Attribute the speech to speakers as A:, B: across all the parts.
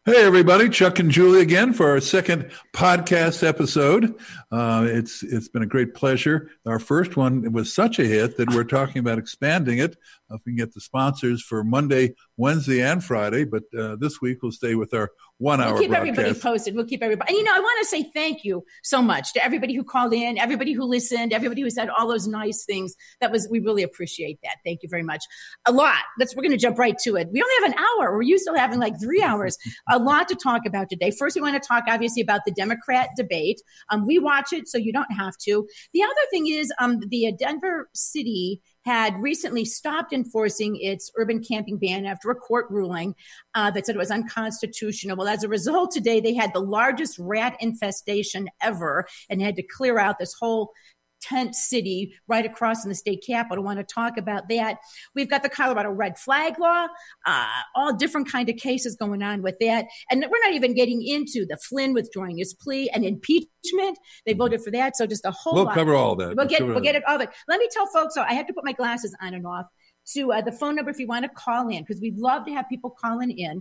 A: Hey, everybody. Chuck and Julie again for our second podcast episode. It's been a great pleasure. Our first one was such a hit that we're talking about expanding it. If we can get the sponsors for Monday, Wednesday, and Friday. But this week we'll stay with our 1 hour
B: We'll keep
A: broadcast.
B: Everybody posted. We'll keep everybody. And, I want to say thank you so much to everybody who called in, everybody who listened, everybody who said all those nice things. We really appreciate that. Thank you very much. A lot. We're going to jump right to it. We only have an hour. We're used to having like 3 hours. A lot to talk about today. First, we want to talk obviously about the Democrat debate. We watch it, so you don't have to. The other thing is the Denver city had recently stopped enforcing its urban camping ban after a court ruling that said it was unconstitutional. Well, as a result, today they had the largest rat infestation ever and had to clear out this whole tent city right across from the state capitol. I want to talk about that. We've got the Colorado red flag law, all different kind of cases going on with that. And we're not even getting into the Flynn withdrawing his plea and impeachment. They voted for that. So just a whole lot.
A: We'll cover all that.
B: We'll get it all of it. Let me tell folks, so I have to put my glasses on and off, to the phone number if you want to call in, because we'd love to have people calling in,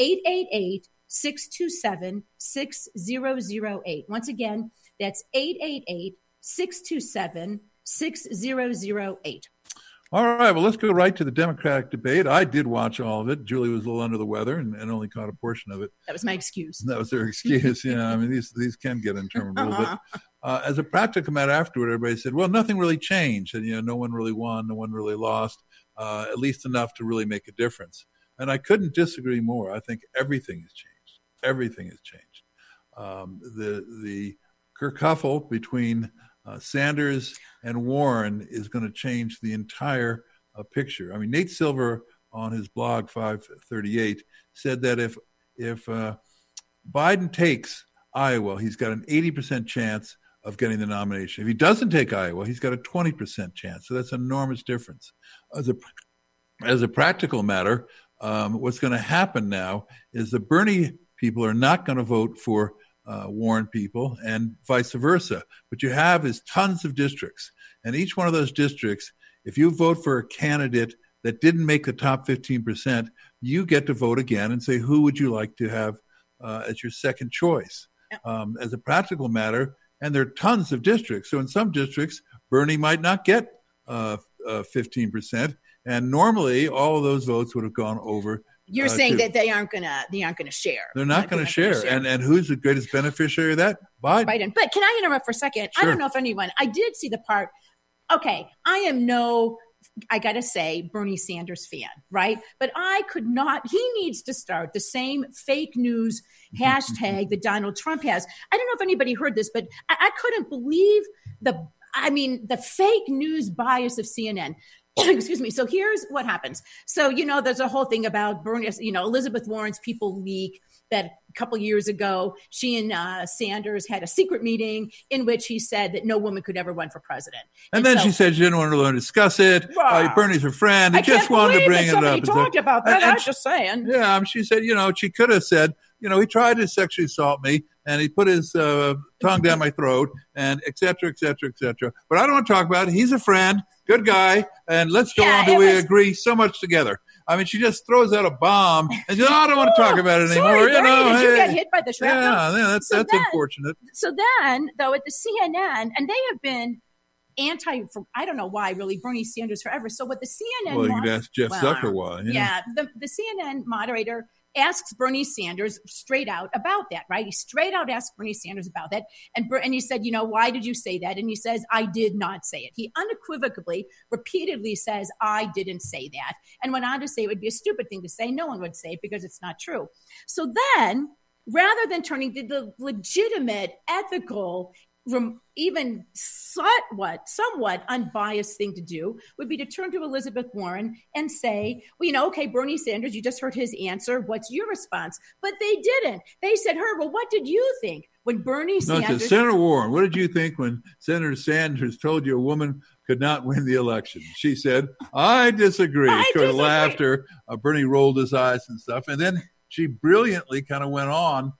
B: 888-627-6008. Once again, that's 888-627-6008.
A: All right. Well, let's go right to the Democratic debate. I did watch all of it. Julie was a little under the weather and only caught a portion of it.
B: That was my excuse.
A: That was her excuse. Yeah. I mean, these can get interminable. But as a practical matter afterward, everybody said, well, nothing really changed. And, no one really won. No one really lost, at least enough to really make a difference. And I couldn't disagree more. I think everything has changed. Everything has changed. The kerfuffle between Sanders and Warren is going to change the entire picture. I mean, Nate Silver on his blog 538 said that if Biden takes Iowa, he's got an 80% chance of getting the nomination. If he doesn't take Iowa, he's got a 20% chance. So that's an enormous difference. As a practical matter, what's going to happen now is the Bernie people are not going to vote for Warren people and vice versa. What you have is tons of districts. And each one of those districts, if you vote for a candidate that didn't make the top 15%, you get to vote again and say, who would you like to have as your second choice? As a practical matter, and there are tons of districts. So in some districts, Bernie might not get 15%. And normally all of those votes would have gone over.
B: You're saying that they aren't gonna share.
A: They're not going to share. And who's the greatest beneficiary of that? Biden.
B: But can I interrupt for a second?
A: Sure.
B: I don't know if I did see the part. Okay, I got to say, Bernie Sanders fan, right? But I could not, he needs to start the same fake news hashtag that Donald Trump has. I don't know if anybody heard this, but I couldn't believe the fake news bias of CNN. Excuse me. So here's what happens. So, there's a whole thing about Bernie, Elizabeth Warren's People leak that a couple years ago, she and Sanders had a secret meeting in which he said that no woman could ever run for president.
A: And then she said she didn't want to discuss it. Bernie's her friend. He just wanted to bring it up.
B: He talked about that. I was just saying.
A: Yeah. She said, she could have said, he tried to sexually assault me and he put his tongue down my throat and et cetera, et cetera, et cetera. But I don't want to talk about it. He's a friend, good guy. And let's go on till we agree so much together. I mean, she just throws out a bomb and says, I don't want to talk about it anymore.
B: Sorry, Bernie, did you get hit by the shrapnel?
A: Yeah, that's unfortunate.
B: So then, though, at the CNN, and they have been I don't know why, really, Bernie Sanders forever. So what the CNN...
A: Well, you could ask Jeff Zucker why.
B: Yeah, the CNN moderator asks Bernie Sanders straight out about that, right? He straight out asked Bernie Sanders about that. And he said, why did you say that? And he says, I did not say it. He unequivocally, repeatedly says, I didn't say that. And went on to say it would be a stupid thing to say. No one would say it because it's not true. So then, rather than turning to the legitimate, ethical, even somewhat unbiased thing to do would be to turn to Elizabeth Warren and say, well, okay, Bernie Sanders, you just heard his answer. What's your response? But they didn't. They said, well, what did you think when Bernie Sanders...
A: Senator Warren, what did you think when Senator Sanders told you a woman could not win the election? She said, I disagree. Laughter. Bernie rolled his eyes and stuff. And then she brilliantly kind of went on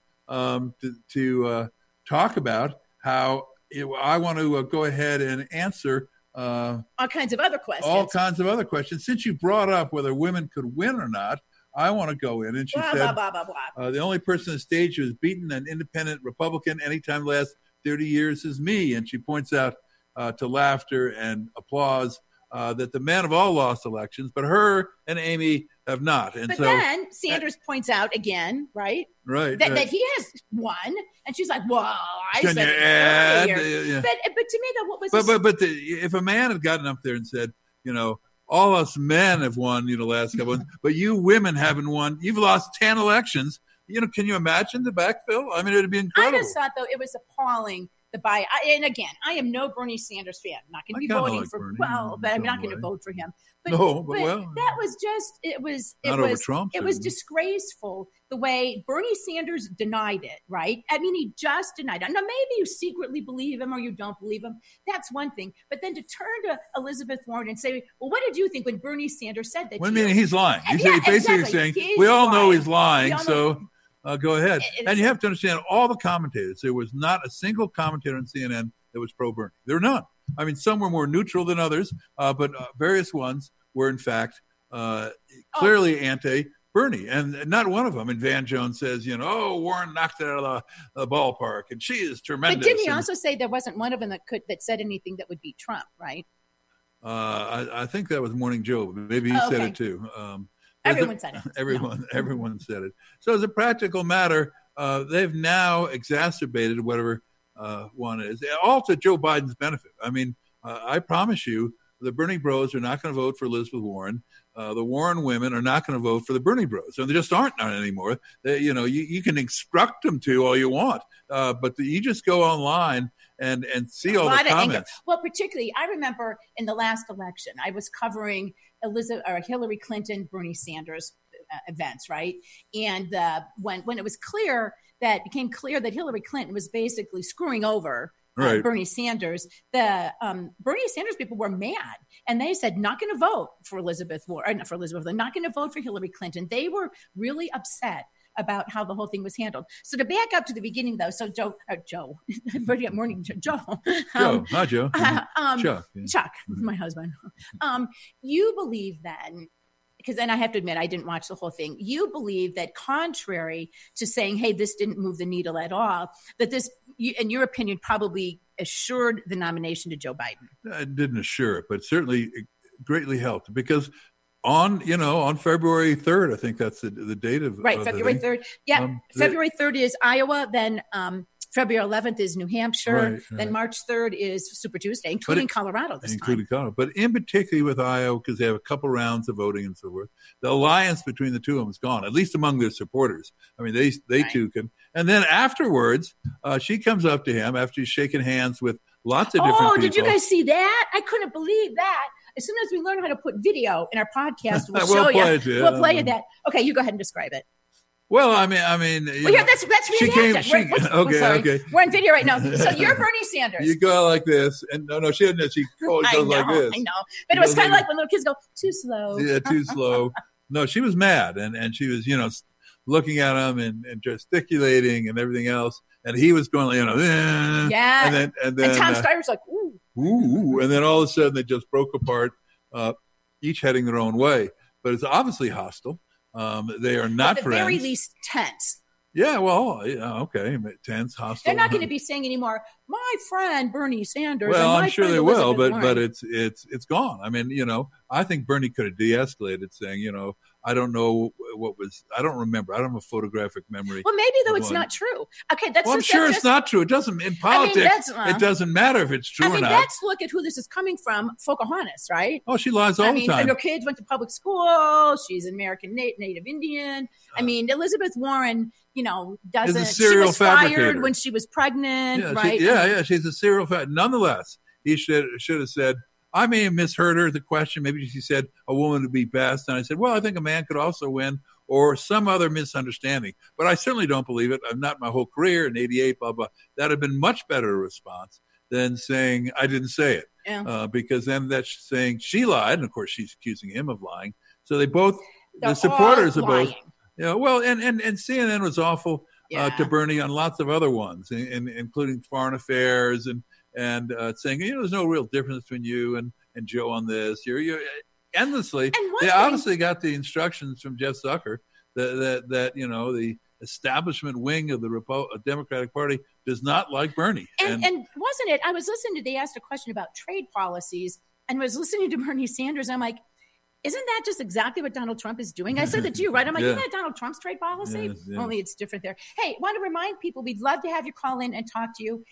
A: to talk about how I want to go ahead and answer
B: all kinds of other questions.
A: Since you brought up whether women could win or not, I want to go in. And she
B: blah,
A: said,
B: blah, blah, blah, blah.
A: the only person on the stage who has beaten an independent Republican anytime the last 30 years is me. And she points out to laughter and applause that the men have all lost elections, but her and Amy have not. And
B: but
A: so
B: then Sanders points out again, right?
A: Right.
B: That he has won. And she's like, well, I
A: Can
B: said
A: you
B: it
A: add?
B: earlier.
A: Yeah.
B: But to me, though, what was
A: if a man had gotten up there and said, all us men have won, last couple ones, but you women haven't won. You've lost 10 elections. Can you imagine the backfill? I mean, it would be incredible.
B: I just thought, though, it was appalling. And again, I am no Bernie Sanders fan. I'm not going to be voting for
A: Bernie.
B: but I'm not going to vote for him. But,
A: well,
B: that was just it was
A: Trump,
B: it was disgraceful the way Bernie Sanders denied it. Right? I mean, he just denied it. Now, maybe you secretly believe him or you don't believe him. That's one thing. But then to turn to Elizabeth Warren and say, "Well, what did you think when Bernie Sanders said that?"
A: Well, I mean, he's lying. He's basically
B: exactly.
A: saying we all know he's lying. So. Go ahead. And you have to understand all the commentators. There was not a single commentator on CNN that was pro-Bernie. There were none. I mean, some were more neutral than others, but various ones were, in fact, clearly anti-Bernie. And not one of them. And Van Jones says, Warren knocked it out of the ballpark, and she is tremendous.
B: But didn't he also say there wasn't one of them that said anything that would beat Trump, right?
A: I think that was Morning Joe. Maybe he said it too.
B: Everyone said it.
A: Everyone said it. So as a practical matter, they've now exacerbated whatever one is, all to Joe Biden's benefit. I mean, I promise you, the Bernie bros are not going to vote for Elizabeth Warren. The Warren women are not going to vote for the Bernie bros. And they just aren't anymore. You can instruct them to all you want, but you just go online and see all the comments.
B: Well, particularly, I remember in the last election, I was covering Hillary Clinton, Bernie Sanders events, right? And when it became clear that Hillary Clinton was basically screwing over Bernie Sanders, the Bernie Sanders people were mad, and they said not going to vote for Elizabeth Warren, not going to vote for Hillary Clinton. They were really upset about how the whole thing was handled. So to back up to the beginning, though, so Joe, morning, Joe.
A: Hi, Joe.
B: Chuck, my husband. You believe then, because then I have to admit, I didn't watch the whole thing. You believe that contrary to saying, hey, this didn't move the needle at all, that this, in your opinion, probably assured the nomination to Joe Biden.
A: It didn't assure it, but certainly it greatly helped because on February 3rd, I think that's the date of
B: February 3rd. Yeah, February 3rd is Iowa. Then February 11th is New Hampshire. Right. Then March 3rd is Super Tuesday, including Colorado this time.
A: Colorado. But in particular with Iowa, because they have a couple rounds of voting and so forth, the alliance between the two of them is gone, at least among their supporters. I mean, they two can. And then afterwards, she comes up to him after he's shaking hands with lots of different people.
B: Oh, did you guys see that? I couldn't believe that. As soon as we learn how to put video in our podcast, we'll show you. We'll play that. Okay, you go ahead and describe it.
A: Well, I mean,
B: that's reenacted. Okay. We're on video right now. So you're Bernie Sanders.
A: You go like this, and no, she doesn't. She always goes like this.
B: I know, but it was kind of like when little kids go too slow.
A: Yeah, too slow. No, she was mad, and she was, looking at him and gesticulating and everything else, and he was going,
B: yeah. And Tom Steiner's like,
A: ooh, and then all of a sudden they just broke apart, each heading their own way. But it's obviously hostile. They are not
B: at the very least tense.
A: Yeah, well, okay, tense, hostile.
B: They're not going to be saying anymore, my friend Bernie Sanders.
A: Well, I'm sure they will, but it's gone. I mean, I think Bernie could have de-escalated, saying, I don't know I don't remember. I don't have a photographic memory.
B: Well, maybe though it's not true. Okay,
A: I'm sure it's not true. It doesn't in politics. It doesn't matter if it's true or not.
B: Let's look at who this is coming from. Pocahontas, right?
A: Oh, she lies all the time.
B: Her kids went to public school. She's an American Native Indian. I mean, Elizabeth Warren, doesn't. She was fired when she was pregnant, right?
A: She's a serial fabricator. Nonetheless, he should have said, I may have misheard her, the question. Maybe she said a woman would be best. And I said, well, I think a man could also win, or some other misunderstanding. But I certainly don't believe it. I'm not my whole career in 88, blah, blah. That would have been much better response than saying I didn't say it.
B: Yeah.
A: Because then that's saying she lied. And, of course, she's accusing him of lying. So they both, the supporters of both. Well, and CNN was awful to Bernie on lots of other ones, including foreign affairs and saying, there's no real difference between you and Joe on this. You're endlessly. They obviously got the instructions from Jeff Zucker that the establishment wing of the Democratic Party does not like Bernie.
B: And wasn't it? I was listening they asked a question about trade policies, and was listening to Bernie Sanders. I'm like, isn't that just exactly what Donald Trump is doing? I said that to you, right? I'm like, isn't that Donald Trump's trade policy? Yes. Only it's different there. Hey, want to remind people, we'd love to have you call in and talk to you.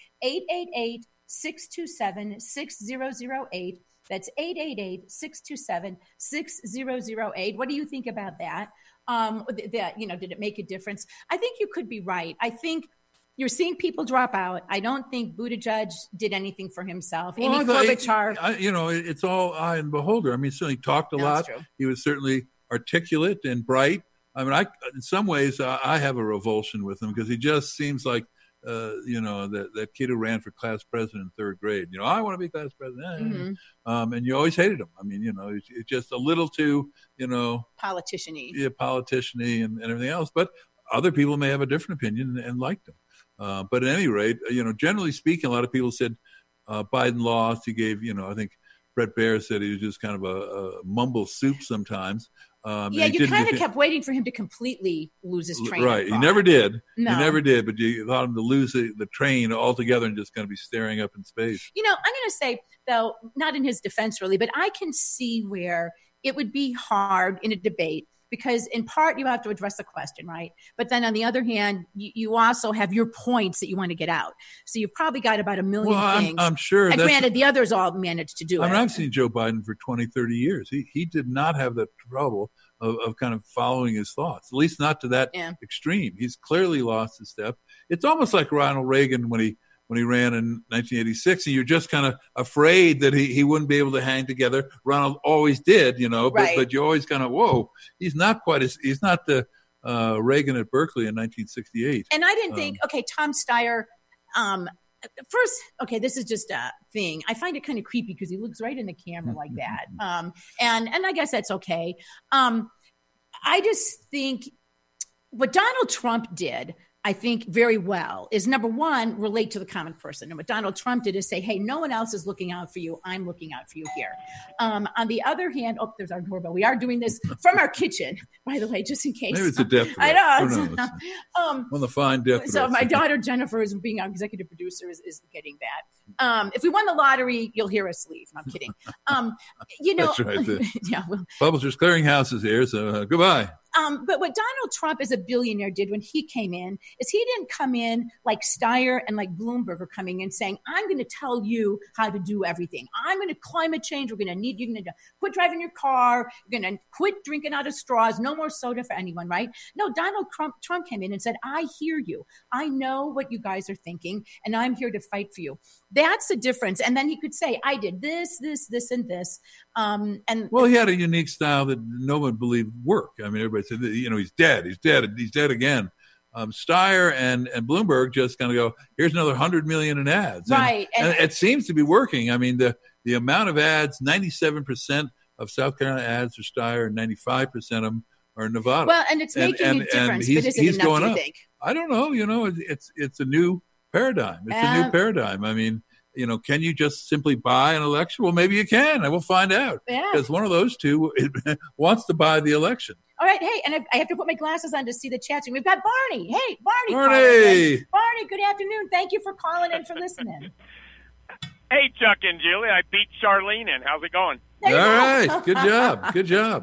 B: 888-627-6008. That's 888-627-6008. What do you think about that? Did it make a difference? I think you could be right. I think you're seeing people drop out. I don't think Buttigieg did anything for himself. Amy Klobuchar.
A: It's all eye and beholder. I mean, certainly talked a lot.
B: True.
A: He was certainly articulate and bright. I mean, in some ways, I have a revulsion with him because he just seems like, that kid who ran for class president in third grade. I want to be class president. Mm-hmm. And you always hated him. I mean, it's just a little too,
B: politician-y.
A: Yeah, politician-y and everything else. But other people may have a different opinion and liked him. But at any rate, generally speaking, a lot of people said Biden lost. He gave, I think Bret Baier said he was just kind of a mumble soup sometimes.
B: You kind of kept waiting for him to completely lose his train.
A: Right. He never did. No. He never did. But you thought him to lose the train altogether and just kind of be staring up in space.
B: I'm going to say, though, not in his defense really, but I can see where it would be hard in a debate. Because in part, you have to address the question, right? But then on the other hand, you also have your points that you want to get out. So you've probably got about a million things.
A: I'm sure.
B: And granted, the others all managed to do it.
A: I mean, I've seen Joe Biden for 20, 30 years. He did not have the trouble of kind of following his thoughts, at least not to that extreme. He's clearly lost his step. It's almost like Ronald Reagan when he ran in 1986, and you're just kind of afraid that he wouldn't be able to hang together. Ronald always did, but you always kind of, whoa, he's not the Reagan at Berkeley in 1968.
B: And I didn't think, Tom Steyer, first, this is just a thing. I find it kind of creepy because he looks right in the camera like that. And I guess that's okay. I just think what Donald Trump did, I think very well, is number one, relate to the common person. And what Donald Trump did is say, hey, no one else is looking out for you. I'm looking out for you here. On the other hand, there's our doorbell. We are doing this from our kitchen, by the way, just in case.
A: Maybe it's a death threat.
B: I know.
A: One of the fine death threats.
B: So my daughter, Jennifer, is being our executive producer, is getting that. If we won the lottery, you'll hear us leave. I'm kidding.
A: That's right. Publishers Clearing House is here, so goodbye.
B: But what Donald Trump as a billionaire did when he came in is he didn't come in like Steyer and like Bloomberg are coming in saying, I'm going to tell you how to do everything. I'm going to climate change. You're going to quit driving your car. You're going to quit drinking out of straws. No more soda for anyone, right? No, Donald Trump came in and said, I hear you. I know what you guys are thinking, and I'm here to fight for you. That's the difference. And then he could say, I did this, and this.
A: Well, he had a unique style that no one believed worked. I mean, everybody said, he's dead again. Steyer and Bloomberg just kind of go, here's another 100 million in ads.
B: Right.
A: And it seems to be working. I mean, the amount of ads, 97% of South Carolina ads are Steyer and 95% of them are Nevada.
B: Well, and it's making a difference, but is it enough, do you think?
A: I don't know. It's a new paradigm. It's a new paradigm. I mean, can you just simply buy an election? Well, maybe you can. I will find out. Because one of those two wants to buy the election.
B: All right. Hey, and I have to put my glasses on to see the chat. We've got Barney. Hey, Barney. Barney, good afternoon. Thank you for calling and for listening.
C: Hey, Chuck and Julie. I beat Charlene in. How's it going?
A: All right. Good job. Good job.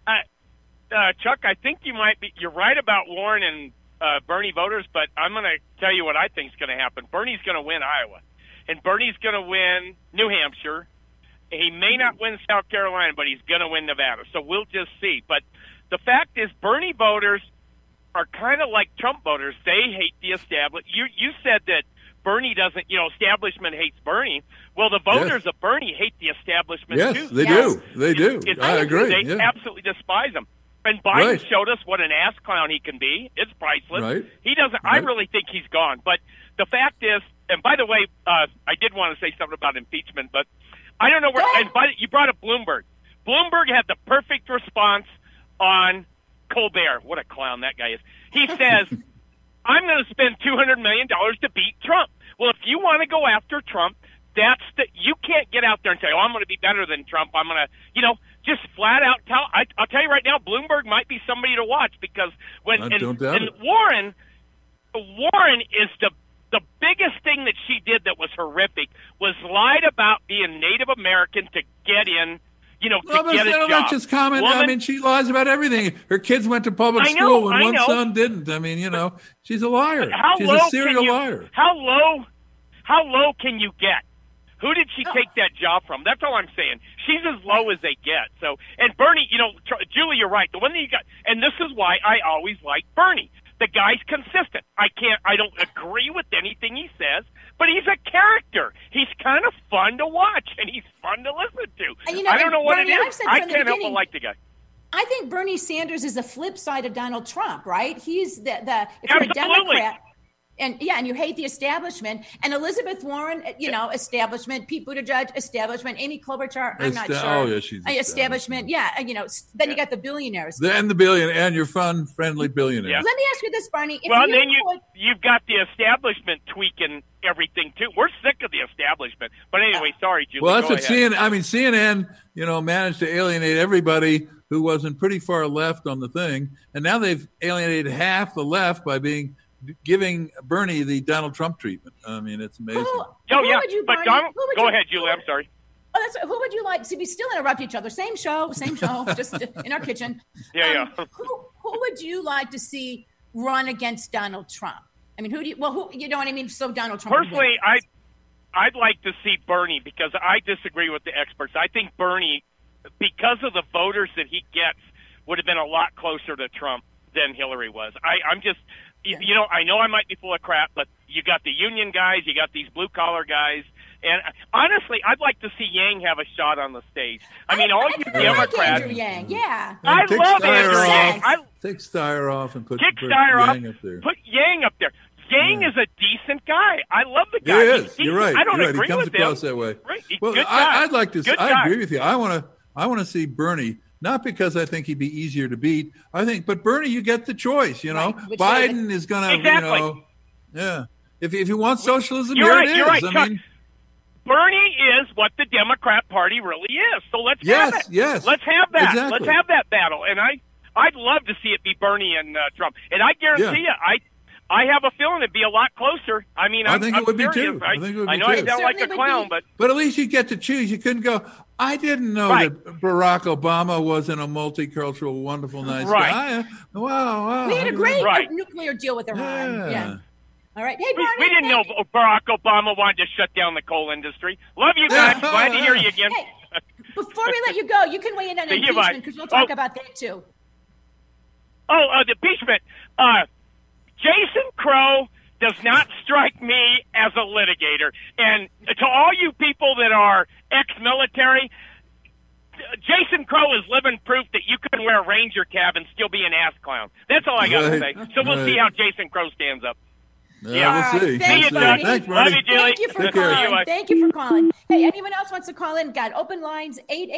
C: Chuck, I think you're right about Warren and Bernie voters, but I'm going to tell you what I think is going to happen. Bernie's going to win Iowa, and Bernie's going to win New Hampshire. He may not win South Carolina, but he's going to win Nevada. So we'll just see. But the fact is, Bernie voters are kind of like Trump voters. They hate the establishment. You said that Bernie doesn't, establishment hates Bernie. Well, the voters of Bernie hate the establishment too.
A: Yes, they do. They do. I agree.
C: They absolutely despise him. And Biden showed us what an ass clown he can be. It's priceless.
A: Right.
C: He doesn't. I really think he's gone. But the fact is, and by the way, I did want to say something about impeachment, but I don't know where. And you brought up Bloomberg. Bloomberg had the perfect response on Colbert. What a clown that guy is. He says, I'm going to spend $200 million to beat Trump. Well, if you want to go after Trump, you can't get out there and say, I'm going to be better than Trump. I'm going to, just flat out tell. I'll tell you right now, Bloomberg might be somebody to watch because
A: don't doubt it.
C: Warren is the biggest thing that she did that was horrific was lied about being Native American to get in. To get a job.
A: That's just common. I mean, she lies about everything. Her kids went to public school and one son didn't. I mean, she's a liar. She's a serial liar.
C: How low can you get? Who did she take that job from? That's all I'm saying. She's as low as they get. So, and Bernie, Julie, you're right. The one that you got, and this is why I always like Bernie. The guy's consistent. I don't agree with anything he says, but he's a character. He's kind of fun to watch, and he's fun to listen to. I don't know what
B: Bernie,
C: it is. I can't help but like the guy.
B: I think Bernie Sanders is the flip side of Donald Trump, right? He's if
C: Absolutely.
B: you're a Democrat. And you hate the establishment. And Elizabeth Warren, establishment. Pete Buttigieg, establishment. Amy Klobuchar, I'm not sure.
A: Oh, yeah, she's
B: establishment. Yeah, then you got the billionaires.
A: And the billionaire, and your fun, friendly billionaires.
C: Yeah.
B: Let me ask you this, Barney.
C: You've got the establishment tweaking everything too. We're sick of the establishment. But anyway, sorry, Julie.
A: Well, that's what CNN, managed to alienate everybody who wasn't pretty far left on the thing, and now they've alienated half the left by giving Bernie the Donald Trump treatment. I mean, it's amazing.
C: Go ahead, Julie. I'm sorry.
B: Who would you like? See, we still interrupt each other. Same show, just in our kitchen.
C: Yeah.
B: Who would you like to see run against Donald Trump? I mean, who you know what I mean? So Donald Trump.
C: Personally, I'd like to see Bernie because I disagree with the experts. I think Bernie, because of the voters that he gets, would have been a lot closer to Trump than Hillary was. I'm just. I know I might be full of crap, but you got the union guys, you got these blue-collar guys, and honestly, I'd like to see Yang have a shot on the stage. I mean, all you Democrats...
B: Like Andrew Yang, yeah.
C: I love Andrew Yang.
A: Take Steyer off and put
C: Yang
A: up there.
C: Put Yang up there. Yang is a decent guy. I love the guy.
A: He is. You're right.
C: I don't agree
A: He comes
C: with
A: across
C: him.
A: that way.
C: Right.
A: Well,
C: good guy.
A: I'd like to.
C: Good
A: I
C: guy.
A: agree with you. I want to see Bernie. Not because I think he'd be easier to beat. But Bernie, you get the choice.
B: Right.
A: Biden is going to,
C: exactly.
A: yeah. If you want socialism,
C: you're right.
A: It is.
C: You're right,
A: I mean,
C: Bernie is what the Democrat Party really is. So let's have it.
A: Yes.
C: Let's have that.
A: Exactly.
C: Let's have that battle. And I'd love to see it be Bernie and Trump. And I guarantee you, I have a feeling it'd be a lot closer. I mean, I think it would be too. I know I sound like a clown,
A: but at least you get to choose. You couldn't go, I didn't know that Barack Obama wasn't a multicultural, wonderful, nice guy. Wow.
B: We had a great nuclear deal with Iran. Yeah. All right. Hey, Barney,
C: we didn't know Barack Obama wanted to shut down the coal industry. Love you guys. Glad to hear you again.
B: Hey, before we let you go, you can weigh in on impeachment because we'll talk about that too.
C: The impeachment. Jason Crow does not strike me as a litigator. And to all you people that are ex-military, Jason Crow is living proof that you can wear a Ranger cap and still be an ass clown. That's all I got to say. So we'll see how Jason Crow stands up.
A: We'll see.
B: Thanks,
A: Barney.
C: Thanks, Barney. Love you, Julie.
B: Thank you for calling. Thank you for calling. Hey, anyone else wants to call in? Got open lines,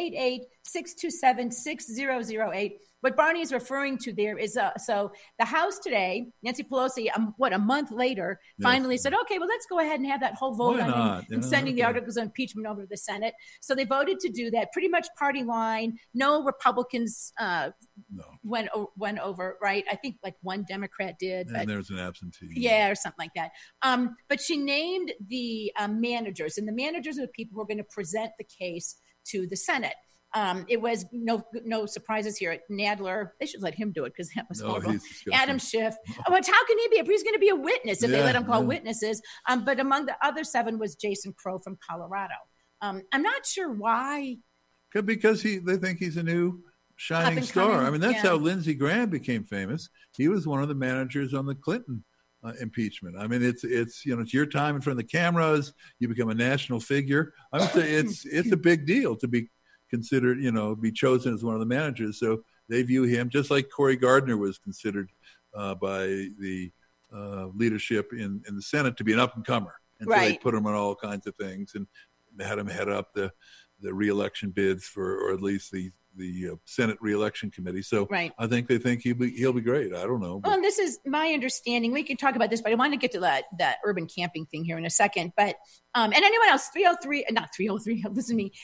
B: 888-627-6008. What Barney is referring to there is, so the House today, Nancy Pelosi, a month later, finally said, okay, well, let's go ahead and have that whole vote on sending the articles of impeachment over to the Senate. So they voted to do that, pretty much party line. No Republicans went over, right? I think like one Democrat did.
A: And there's an absentee.
B: Yeah, or something like that. But she named the managers, and the managers are the people who are going to present the case to the Senate. It was no surprises here. Nadler, they should let him do it because that was horrible. Adam Schiff. But how can he be? He's going to be a witness if they let him call witnesses. But among the other 7 was Jason Crow from Colorado. I'm not sure why.
A: Because they think he's a new shining star. I mean, that's how Lindsey Graham became famous. He was one of the managers on the Clinton impeachment. I mean, it's your time in front of the cameras. You become a national figure. I would say it's a big deal to be considered, be chosen as one of the managers. So they view him just like Cory Gardner was considered by the leadership in the Senate to be an up-and-comer. And so they put him on all kinds of things and had him head up the re-election bids or at least the Senate re-election committee. So
B: right.
A: I think they think he'll be great. I don't know.
B: Well, and this is my understanding. We can talk about this, but I want to get to that urban camping thing here in a second. But and anyone else, 303, listen to me,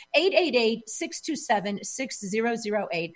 B: 888-627-6008.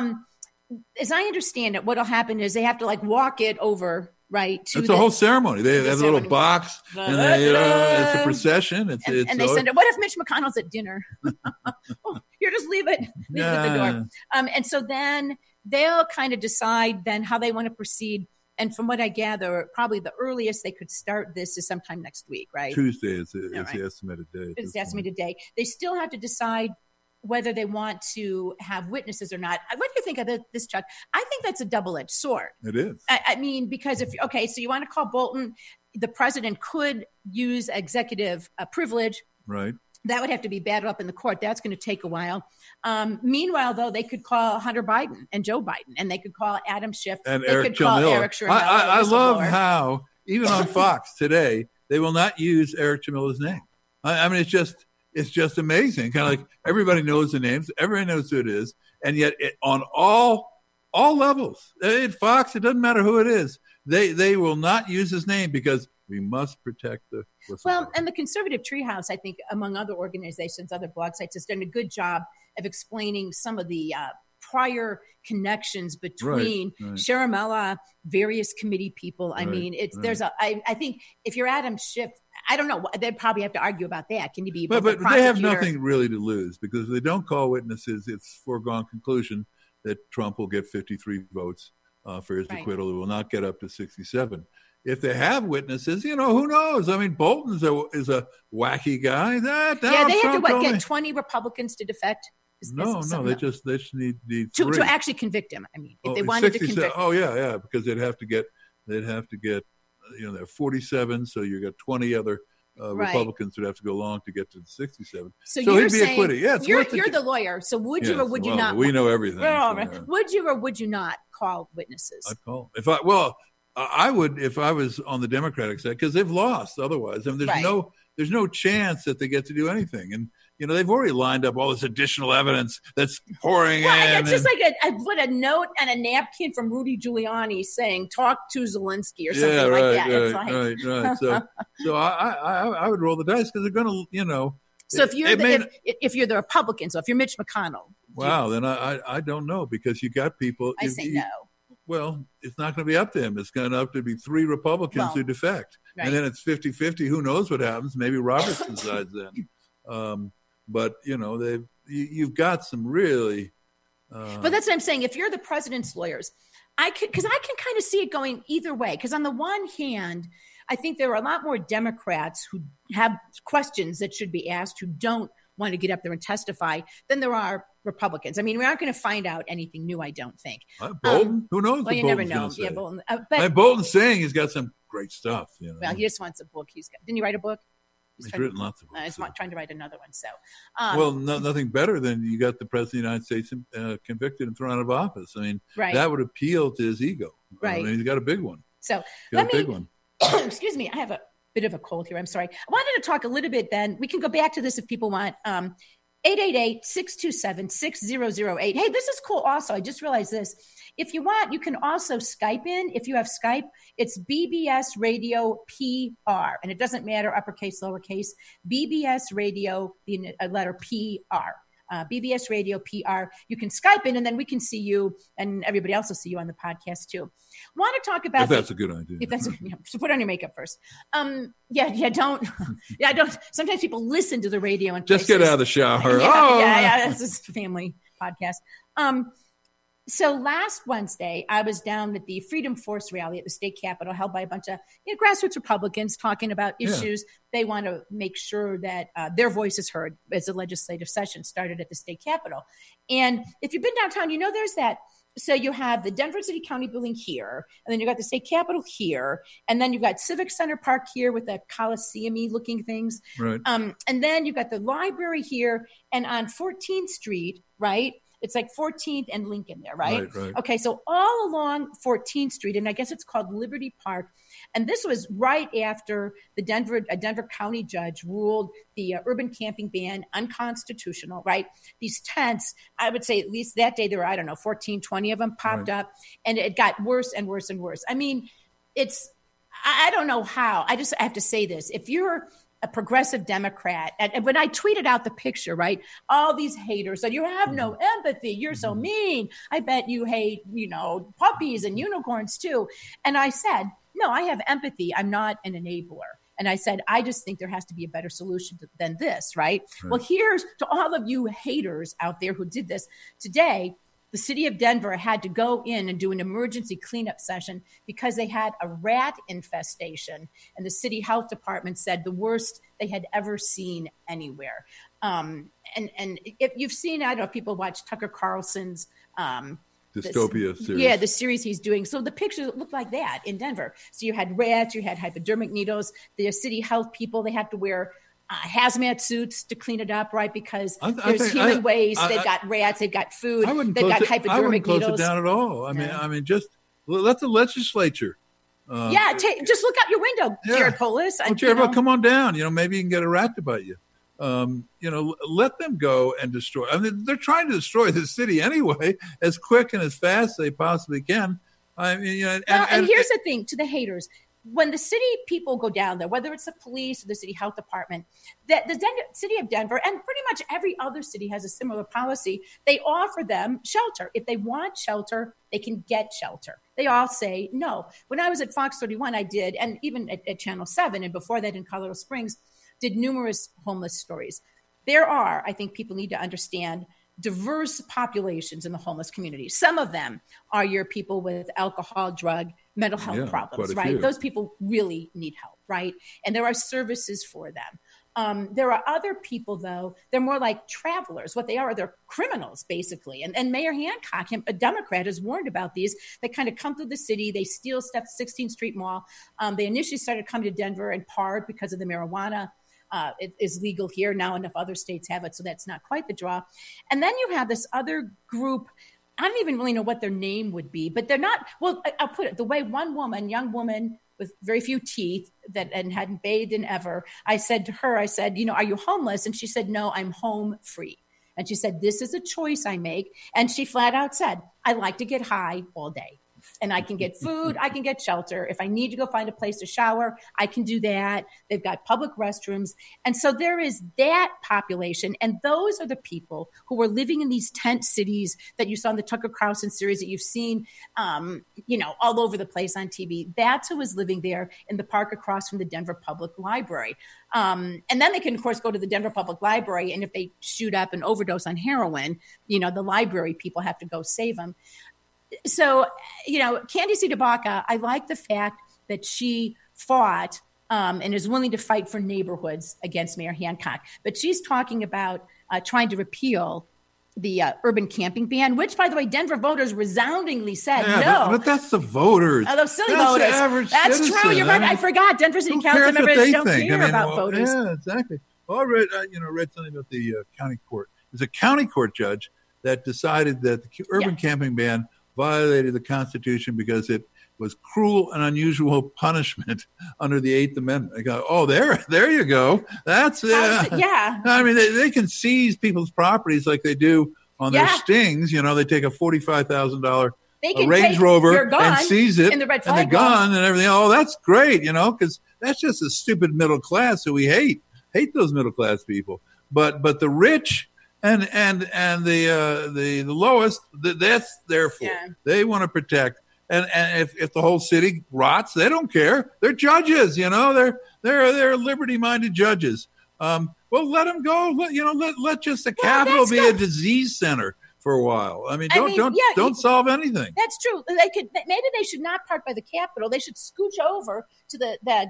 B: As I understand it, what'll happen is they have to walk it over. Right.
A: It's a whole ceremony. They have a little box, and it's a procession. And
B: they send it. What if Mitch McConnell's at dinner? Here, just leave it at the door. And so then they'll kind of decide then how they want to proceed. And from what I gather, probably the earliest they could start this is sometime next week, right?
A: Tuesday is the estimated day.
B: It's the estimated day. They still have to decide whether they want to have witnesses or not. What do you think of this, Chuck? I think that's a double-edged sword.
A: It is.
B: I mean, because so you want to call Bolton, the president could use executive privilege.
A: Right.
B: That would have to be battled up in the court. That's going to take a while. Meanwhile, though, they could call Hunter Biden and Joe Biden, and they could call Adam Schiff.
A: And
B: they
A: Eric
B: could call
A: Jamilla.
B: Eric Jamilla.
A: I love how, even on Fox today, they will not use Eric Jamilla's name. I mean, it's just amazing. Kind of like everybody knows the names, everybody knows who it is, and yet on all levels, at Fox, it doesn't matter who it is. They will not use his name because we must protect the whistleblower.
B: Well, and the Conservative Treehouse, I think, among other organizations, other blog sites, has done a good job of explaining some of the prior connections between Sharamella, various committee people. I mean, I think if you're Adam Schiff, I don't know. They'd probably have to argue about that. Can you be
A: but they have nothing really to lose because if they don't call witnesses, it's foregone conclusion that Trump will get 53 votes for his acquittal. It will not get up to 67. If they have witnesses, who knows? I mean, Bolton is a wacky guy.
B: They have to get 20 Republicans to defect.
A: No, they just need
B: to actually convict him. I mean, if they wanted to convict him.
A: Oh yeah, because they'd have to get they're 47, so you got 20 other Republicans who'd have to go along to get to the 67.
B: So you're
A: he'd be
B: saying,
A: acquitted. Yeah,
B: you're the lawyer. So would you or would you not?
A: We know everything.
B: Would you or would you not call witnesses?
A: I'd call them. I would if I was on the Democratic side because they've lost otherwise. I mean, there's no chance that they get to do anything. And they've already lined up all this additional evidence that's pouring in.
B: It's just like I put a note and a napkin from Rudy Giuliani saying, talk to Zelensky or something like that.
A: Right. So I would roll the dice because they're going to,
B: So if you're the Republican, so if you're Mitch McConnell.
A: Wow, then I don't know because you got people.
B: I say no.
A: Well, it's not going to be up to him. It's going to have to be 3 Republicans who defect. Right. And then it's 50-50. Who knows what happens? Maybe Roberts decides then. But, you've got some really.
B: But that's what I'm saying. If you're the president's lawyers, I can kind of see it going either way. Because on the one hand, I think there are a lot more Democrats who have questions that should be asked who don't want to get up there and testify than there are Republicans. I mean, we aren't going to find out anything new, I don't think.
A: Bolton? Who knows?
B: Well, you never know. Yeah, Bolton.
A: Bolton's saying he's got some great stuff.
B: Well, he just wants a book. Didn't he write a book?
A: He's written lots of books.
B: He's trying to write another one. So,
A: nothing better than you got the president of the United States convicted and thrown out of office. I mean, that would appeal to his ego.
B: Right.
A: I mean, he's got a big one.
B: So
A: big one.
B: Excuse me. I have a bit of a cold here. I'm sorry. I wanted to talk a little bit then. We can go back to this if people want. 888-627-6008. Hey, this is cool also. I just realized this. If you want, you can also Skype in. If you have Skype, it's BBS Radio PR. And it doesn't matter, uppercase, lowercase. BBS Radio, the letter PR. BBS Radio PR. You can Skype in, and then we can see you, and everybody else will see you on the podcast too. Want to talk about
A: if that's a good idea.
B: So put on your makeup first. Don't. Sometimes people listen to the radio and
A: just get out of the shower.
B: This is a family podcast. So last Wednesday, I was down at the Freedom Force rally at the state capitol, held by a bunch of grassroots Republicans talking about issues. They want to make sure that their voice is heard as the legislative session started at the state capitol. And if you've been downtown, there's that. So you have the Denver City County building here, and then you've got the state capitol here, and then you've got Civic Center Park here with the Coliseum-y looking things.
A: Right.
B: And then you've got the library here, and on 14th Street, right? It's like 14th and Lincoln there, right?
A: Right.
B: Okay, so all along 14th Street, and I guess it's called Liberty Park. And this was right after a Denver County judge ruled the urban camping ban unconstitutional, right? These tents, I would say at least that day there were, 14, 20 of them popped up, and it got worse and worse and worse. I mean, I don't know how. I have to say this. If you're a progressive Democrat, and when I tweeted out the picture, right, all these haters said, you have no empathy. You're so mean. I bet you hate, puppies and unicorns too. And I said, no, I have empathy. I'm not an enabler. And I said, I just think there has to be a better solution than this, right? Well, here's to all of you haters out there who did this today. The city of Denver had to go in and do an emergency cleanup session because they had a rat infestation. And the city health department said the worst they had ever seen anywhere. And if you've seen, I don't know if people watch Tucker Carlson's
A: Dystopia series.
B: Yeah, the series he's doing. So the pictures looked like that in Denver. So you had rats, you had hypodermic needles. The city health people, they have to wear hazmat suits to clean it up, right? Because there's human waste. They've got rats. They've got food. They've got hypodermic
A: I wouldn't close
B: needles.
A: it down at all. I mean, just let the legislature.
B: Just look out your window, Jared Polis.
A: Jared, come on down. Maybe you can get a rat to bite you. Let them go and destroy. I mean, they're trying to destroy the city anyway, as quick and as fast as they possibly can. I mean,
B: and here's the thing to the haters. When the city people go down there, whether it's the police or the city health department, the city of Denver and pretty much every other city has a similar policy. They offer them shelter. If they want shelter, they can get shelter. They all say no. When I was at Fox 31, I did, and even at Channel 7, and before that in Colorado Springs, did numerous homeless stories. There are, I think people need to understand, diverse populations in the homeless community. Some of them are your people with alcohol, drug, mental health problems, right?
A: Few.
B: Those people really need help, right? And there are services for them. There are other people, though, they're more like travelers. What they are, they're criminals, basically. And Mayor Hancock, a Democrat, has warned about these. They kind of come through the city. They steal stuff at 16th Street Mall. They initially started coming to Denver in part because of the marijuana. It is legal here. Now enough other states have it, so that's not quite the draw. And then you have this other group. I don't even really know what their name would be, but they're not, well, I'll put it the way one woman, young woman with very few teeth and hadn't bathed in ever, I said to her, are you homeless? And she said, no, I'm home free. And she said, this is a choice I make. And she flat out said, I like to get high all day. And I can get food, I can get shelter. If I need to go find a place to shower, I can do that. They've got public restrooms. And so there is that population. And those are the people who are living in these tent cities that you saw in the Tucker Carlson series that you've seen, all over the place on TV. That's who is living there in the park across from the Denver Public Library. And then they can, of course, go to the Denver Public Library. And if they shoot up and overdose on heroin, the library people have to go save them. So, Candace Tabaka, I like the fact that she fought and is willing to fight for neighborhoods against Mayor Hancock. But she's talking about trying to repeal the urban camping ban, which, by the way, Denver voters resoundingly said no.
A: But that's the voters.
B: Oh, those silly
A: that's
B: voters.
A: The average
B: that's
A: citizen.
B: true. You're right. I forgot. Denver City Council members don't care about voters.
A: Yeah, exactly. Well, I read something about the county court. There's a county court judge that decided that the urban camping ban violated the Constitution because it was cruel and unusual punishment under the Eighth Amendment. They go, there you go. That's
B: yeah.
A: I mean, they can seize people's properties like they do on their stings. They take a $45,000 Range Rover and seize it,
B: and the red
A: and the gun and everything. Oh, that's great, because that's just a stupid middle class who we hate those middle class people. But the rich and the lowest, that's their fault. Yeah. They want to protect. And if the whole city rots, they don't care. They're judges, they're liberty-minded judges. Well, let them go. Let just the Capitol be a disease center for a while. I mean, don't solve anything.
B: That's true. Maybe they should not park by the Capitol. They should scooch over to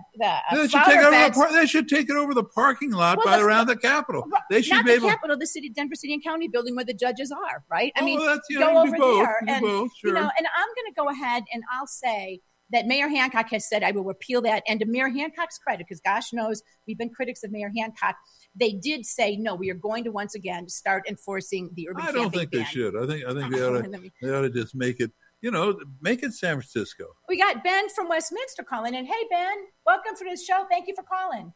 A: they should take it over the parking lot around the Capitol. They should be able.
B: Capitol, the Denver City and County building where the judges are, right? I mean,
A: that's,
B: go over
A: both,
B: there, and
A: both, sure.
B: and I'm going to go ahead and I'll say that Mayor Hancock has said, I will repeal that. And to Mayor Hancock's credit, because gosh knows we've been critics of Mayor Hancock, they did say, no, we are going to once again start enforcing the urban camping ban.
A: I don't think they should. I think they ought to just make it, make it San Francisco.
B: We got Ben from Westminster calling in. Hey, Ben, welcome to the show. Thank you for calling.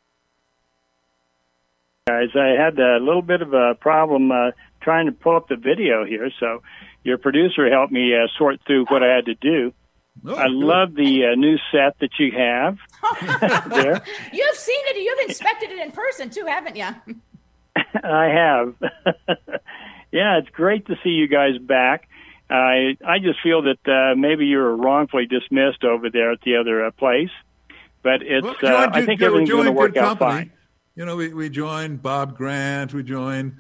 D: Guys, I had a little bit of a problem trying to pull up the video here, so your producer helped me sort through what I had to do.
A: Oh,
D: I love the new set that you have there.
B: You've seen it. You've inspected it in person, too, haven't you?
D: I have. Yeah, it's great to see you guys back. I just feel that maybe you were wrongfully dismissed over there at the other place, but it's. I think everything's going to work out fine.
A: We joined Bob Grant. We joined,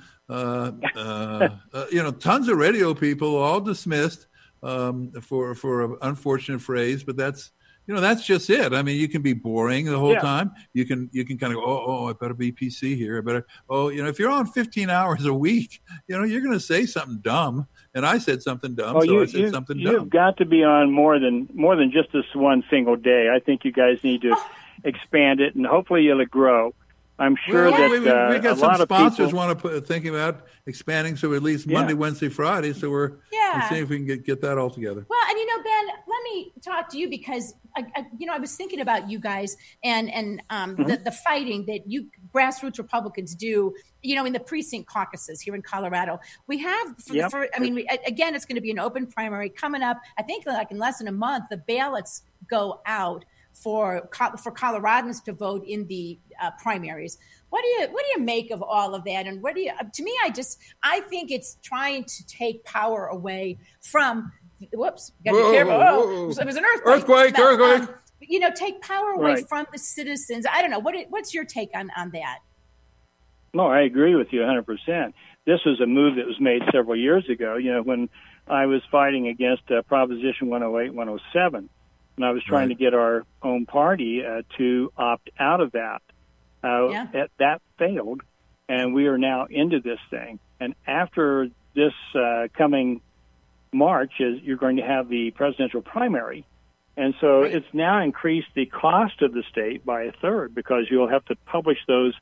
A: tons of radio people, all dismissed for an unfortunate phrase. But that's just it. I mean, you can be boring the whole time. You can kind of go, I better be PC here. I better, if you're on 15 hours a week, you're going to say something dumb. And I said something dumb, I said something dumb.
D: You've got to be on more than just this one single day. I think you guys need to expand it, and hopefully it'll grow. I'm sure that
A: we got
D: a
A: some
D: lot of
A: sponsors
D: people
A: want to thinking about expanding, so at least Monday, Wednesday, Friday. So we're seeing if we can get that all together.
B: Well, and Ben, let me talk to you because I was thinking about you guys and the fighting that you grassroots Republicans do. In the precinct caucuses here in Colorado, we have. Again, it's going to be an open primary coming up. I think like in less than a month, the ballots go out for Coloradans to vote in the primaries. What do you make of all of that? And to me, I think it's trying to take power away from. Whoops! Got to be careful. It was an earthquake. Earthquake. Take power away from the citizens. I don't know. What's your take on that?
D: No, I agree with you 100%. This was a move that was made several years ago. When I was fighting against Proposition 108, 107. And I was trying to get our own party to opt out of that. That failed, and we are now into this thing. And after this coming March, you're going to have the presidential primary. And so it's now increased the cost of the state by a third because you'll have to publish those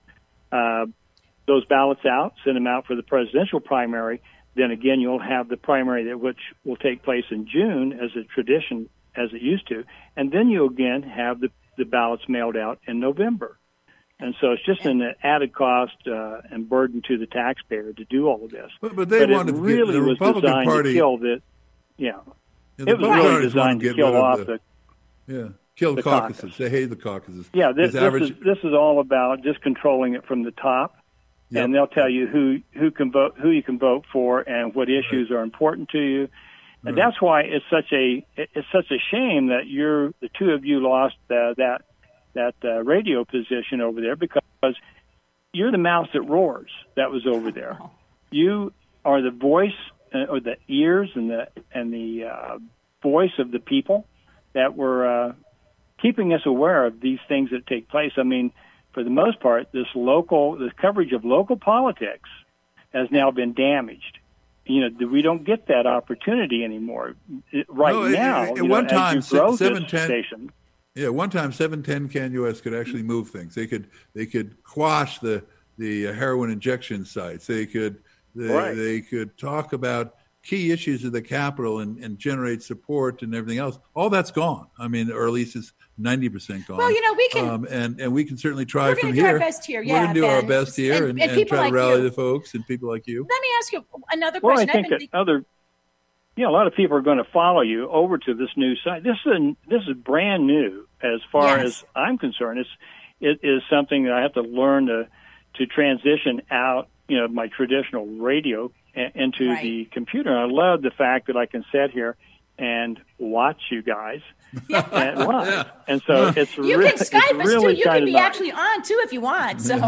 D: ballots out, send them out for the presidential primary. Then again, you'll have the primary which will take place in June as a tradition, as it used to, and then you again have the ballots mailed out in November. And so it's just an added cost and burden to the taxpayer to do all of this.
A: But they wanted
D: to get the Republican Party to kill it. Yeah, it was really designed to kill off
A: kill the caucuses. They hate the caucuses.
D: Yeah, this is all about just controlling it from the top, and they'll tell you who you can vote for, and what issues are important to you. And that's why it's such a shame that the two of you lost that radio position over there, because you're the mouse that roars that was over there. You are the voice or the ears and the voice of the people that were keeping us aware of these things that take place. I mean, for the most part, this coverage of local politics has now been damaged. We don't get that opportunity anymore. Now,
A: at one time,
D: 710 station.
A: Yeah, one time 710 KNUS could actually move things. They could quash the heroin injection sites. They could talk about key issues of the Capitol and generate support and everything else. All that's gone. I mean, or at least it's 90% gone.
B: Well, we can
A: and we can certainly try from here.
B: We're going to do our best here.
A: We're going to do our best here and try to rally the folks and people like you.
B: Let me ask you another question.
D: Well, I think that a lot of people are going to follow you over to this new site. This is brand new as far as I'm concerned. It is something that I have to learn to transition out, my traditional radio into the computer. And I love the fact that I can sit here and watch you guys. And so it's
B: you
D: can
B: Skype us
D: really
B: too. You can be actually on too if you want. So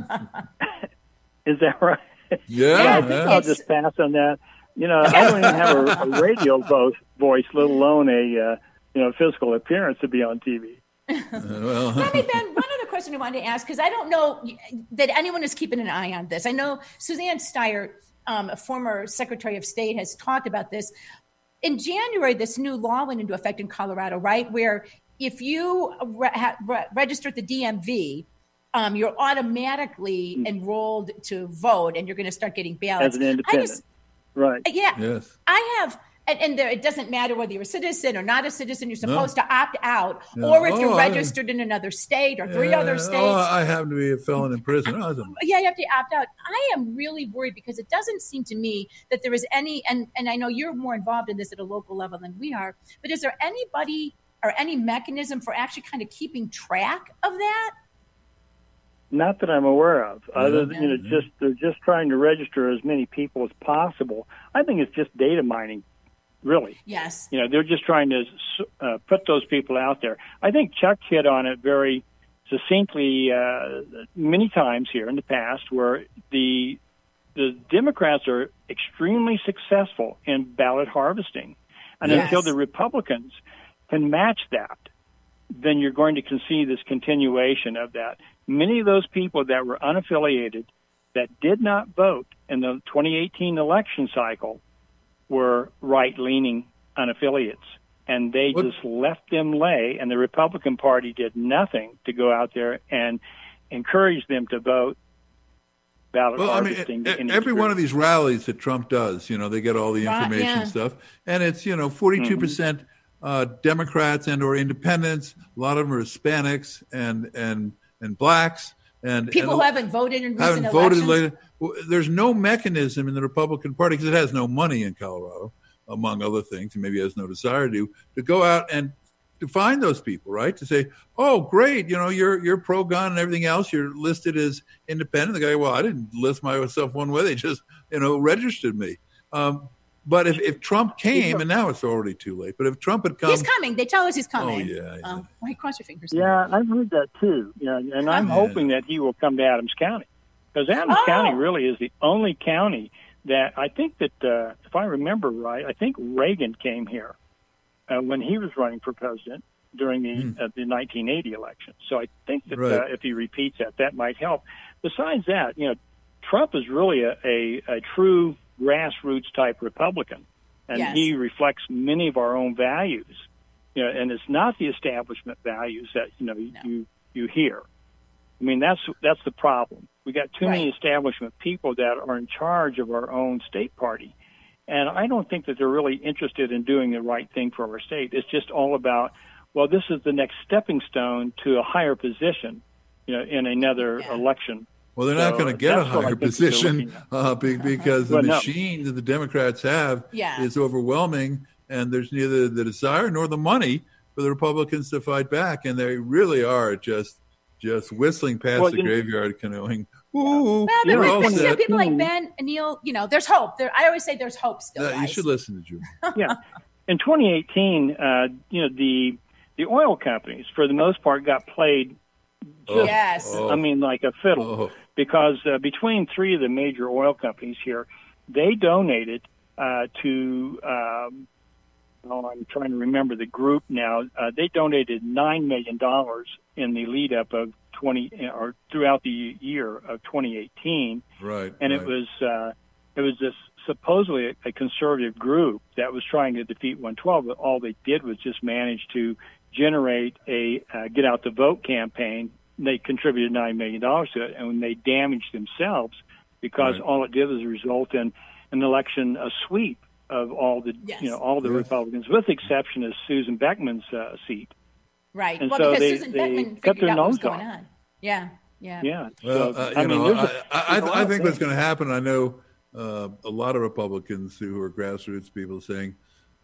D: is that right?
A: Yeah.
D: I'll just pass on that. I don't even have a radio voice, let alone a physical appearance to be on TV.
B: Let me, Ben, one other question I wanted to ask, because I don't know that anyone is keeping an eye on this. I know Suzanne Steyer, a former Secretary of State, has talked about this. in January, this new law went into effect in Colorado, right? Where if you register at the DMV, you're automatically enrolled to vote, and you're going to start getting ballots.
D: As an independent. Right.
B: Yeah.
A: Yes.
B: I have, and there, it doesn't matter whether you're a citizen or not a citizen, you're supposed to opt out, or if you're registered in another state or three other states.
A: I happen to be a felon in prison.
B: Yeah, you have to opt out. I am really worried because it doesn't seem to me that there is any, and I know you're more involved in this at a local level than we are, but is there anybody or any mechanism for actually kind of keeping track of that?
D: Not that I'm aware of. Other than they're just trying to register as many people as possible. I think it's just data mining, really.
B: Yes.
D: They're just trying to put those people out there. I think Chuck hit on it very succinctly many times here in the past, where the Democrats are extremely successful in ballot harvesting, and until the Republicans can match that, then you're going to see this continuation of that. Many of those people that were unaffiliated, that did not vote in the 2018 election cycle, were right-leaning unaffiliates. And they just left them lay, and the Republican Party did nothing to go out there and encourage them to vote ballot harvesting.
A: Every one of these rallies that Trump does, they get all the information stuff, and it's 42% Democrats and or independents. A lot of them are Hispanics and blacks and
B: people who haven't voted in recent elections.
A: There's no mechanism in the Republican Party, because it has no money in Colorado, among other things, and maybe has no desire to go out and to find those people, right? To say, oh, great, you're pro-gun and everything else. You're listed as independent. The guy, well, I didn't list myself one way. They just, registered me. But if Trump came, and now it's already too late, but if Trump had come...
B: He's coming. They tell us he's coming.
A: Oh, yeah.
B: Why cross your fingers?
D: Yeah, I've heard that too. And I'm hoping that he will come to Adams County, because Adams County really is the only county that I think that, if I remember right, I think Reagan came here when he was running for president during the 1980 election. So I think that if he repeats that might help. Besides that, Trump is really a true grassroots type Republican, and he reflects many of our own values. And it's not the establishment values that you hear. I mean, that's the problem. We got too many establishment people that are in charge of our own state party, and I don't think that they're really interested in doing the right thing for our state. It's just all about, well, this is the next stepping stone to a higher position, in another election.
A: Well, they're not going to get a higher position because the machine that the Democrats have is overwhelming, and there's neither the desire nor the money for the Republicans to fight back, and they really are just whistling past the graveyard canoeing. Ooh,
B: well, people like Ben and Neil, there's hope. I always say there's hope still.
A: You should listen to Julie.
D: Yeah. In 2018, the oil companies, for the most part, got played like a fiddle. Because between three of the major oil companies here, they donated to, I'm trying to remember the group now, they donated $9 million in the lead up of throughout the year of 2018.
A: Right.
D: And it was this supposedly a conservative group that was trying to defeat 112, but all they did was just manage to generate a get out the vote campaign. They contributed $9 million to it, and they damaged themselves because all it did was result in an election, a sweep of all the Republicans, with the exception of Susan Beckman's seat.
B: Right.
D: And
B: well,
D: so
B: because Susan Beckman figured out what was going on. Yeah.
A: Well, I think what's going to happen, I know a lot of Republicans who are grassroots people saying,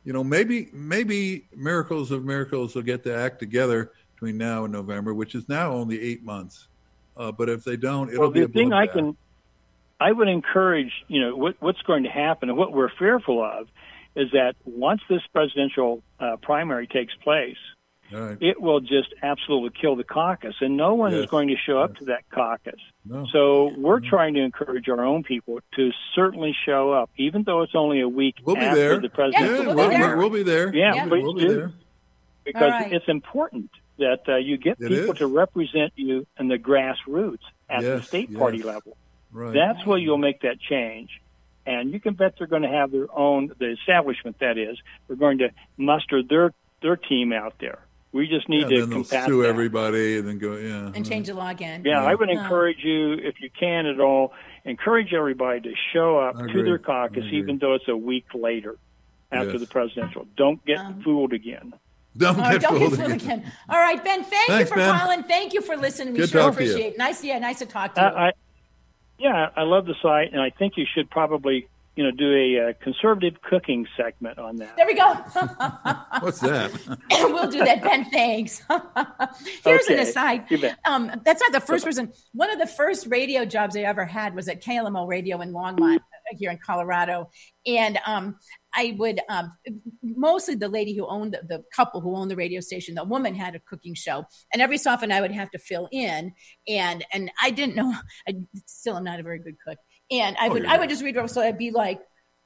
A: maybe miracles of miracles will get the act together between now and November, which is now only 8 months. But if they don't, it'll be a bloodbath.
D: I would encourage, what's going to happen, and what we're fearful of, is that once this presidential primary takes place, it will just absolutely kill the caucus, and no one is going to show up to that caucus.
A: No.
D: So we're trying to encourage our own people to certainly show up, even though it's only a week after the presidential primary.
A: We'll be there.
D: Yeah,
A: we'll be there.
D: Because it's important that you get people to represent you in the grassroots at the state party level.
A: Right.
D: That's where you'll make that change. And you can bet they're going to have their own, the establishment that is, they're going to muster their team out there. We just need to combat
A: sue
D: that.
A: everybody and then go,
B: and change the law again.
D: Yeah, I would encourage you, if you can at all, encourage everybody to show up to their caucus, even though it's a week later after the presidential. Don't get fooled again.
A: Don't get fooled again.
B: All right, Ben, thanks you for calling. Thank you for listening. We sure appreciate it. Nice to talk to you.
D: I love the site, and I think you should probably do a conservative cooking segment on that.
B: There we go.
A: What's that?
B: We'll do that, Ben. Thanks. Here's an aside. That's not the first person. One of the first radio jobs I ever had was at KLMO Radio in Longmont here in Colorado. And I would mostly the lady who owned the couple who owned the radio station, the woman had a cooking show, and every so often I would have to fill in, and I didn't know. I still am not a very good cook. And I would just read it, so I'd be like,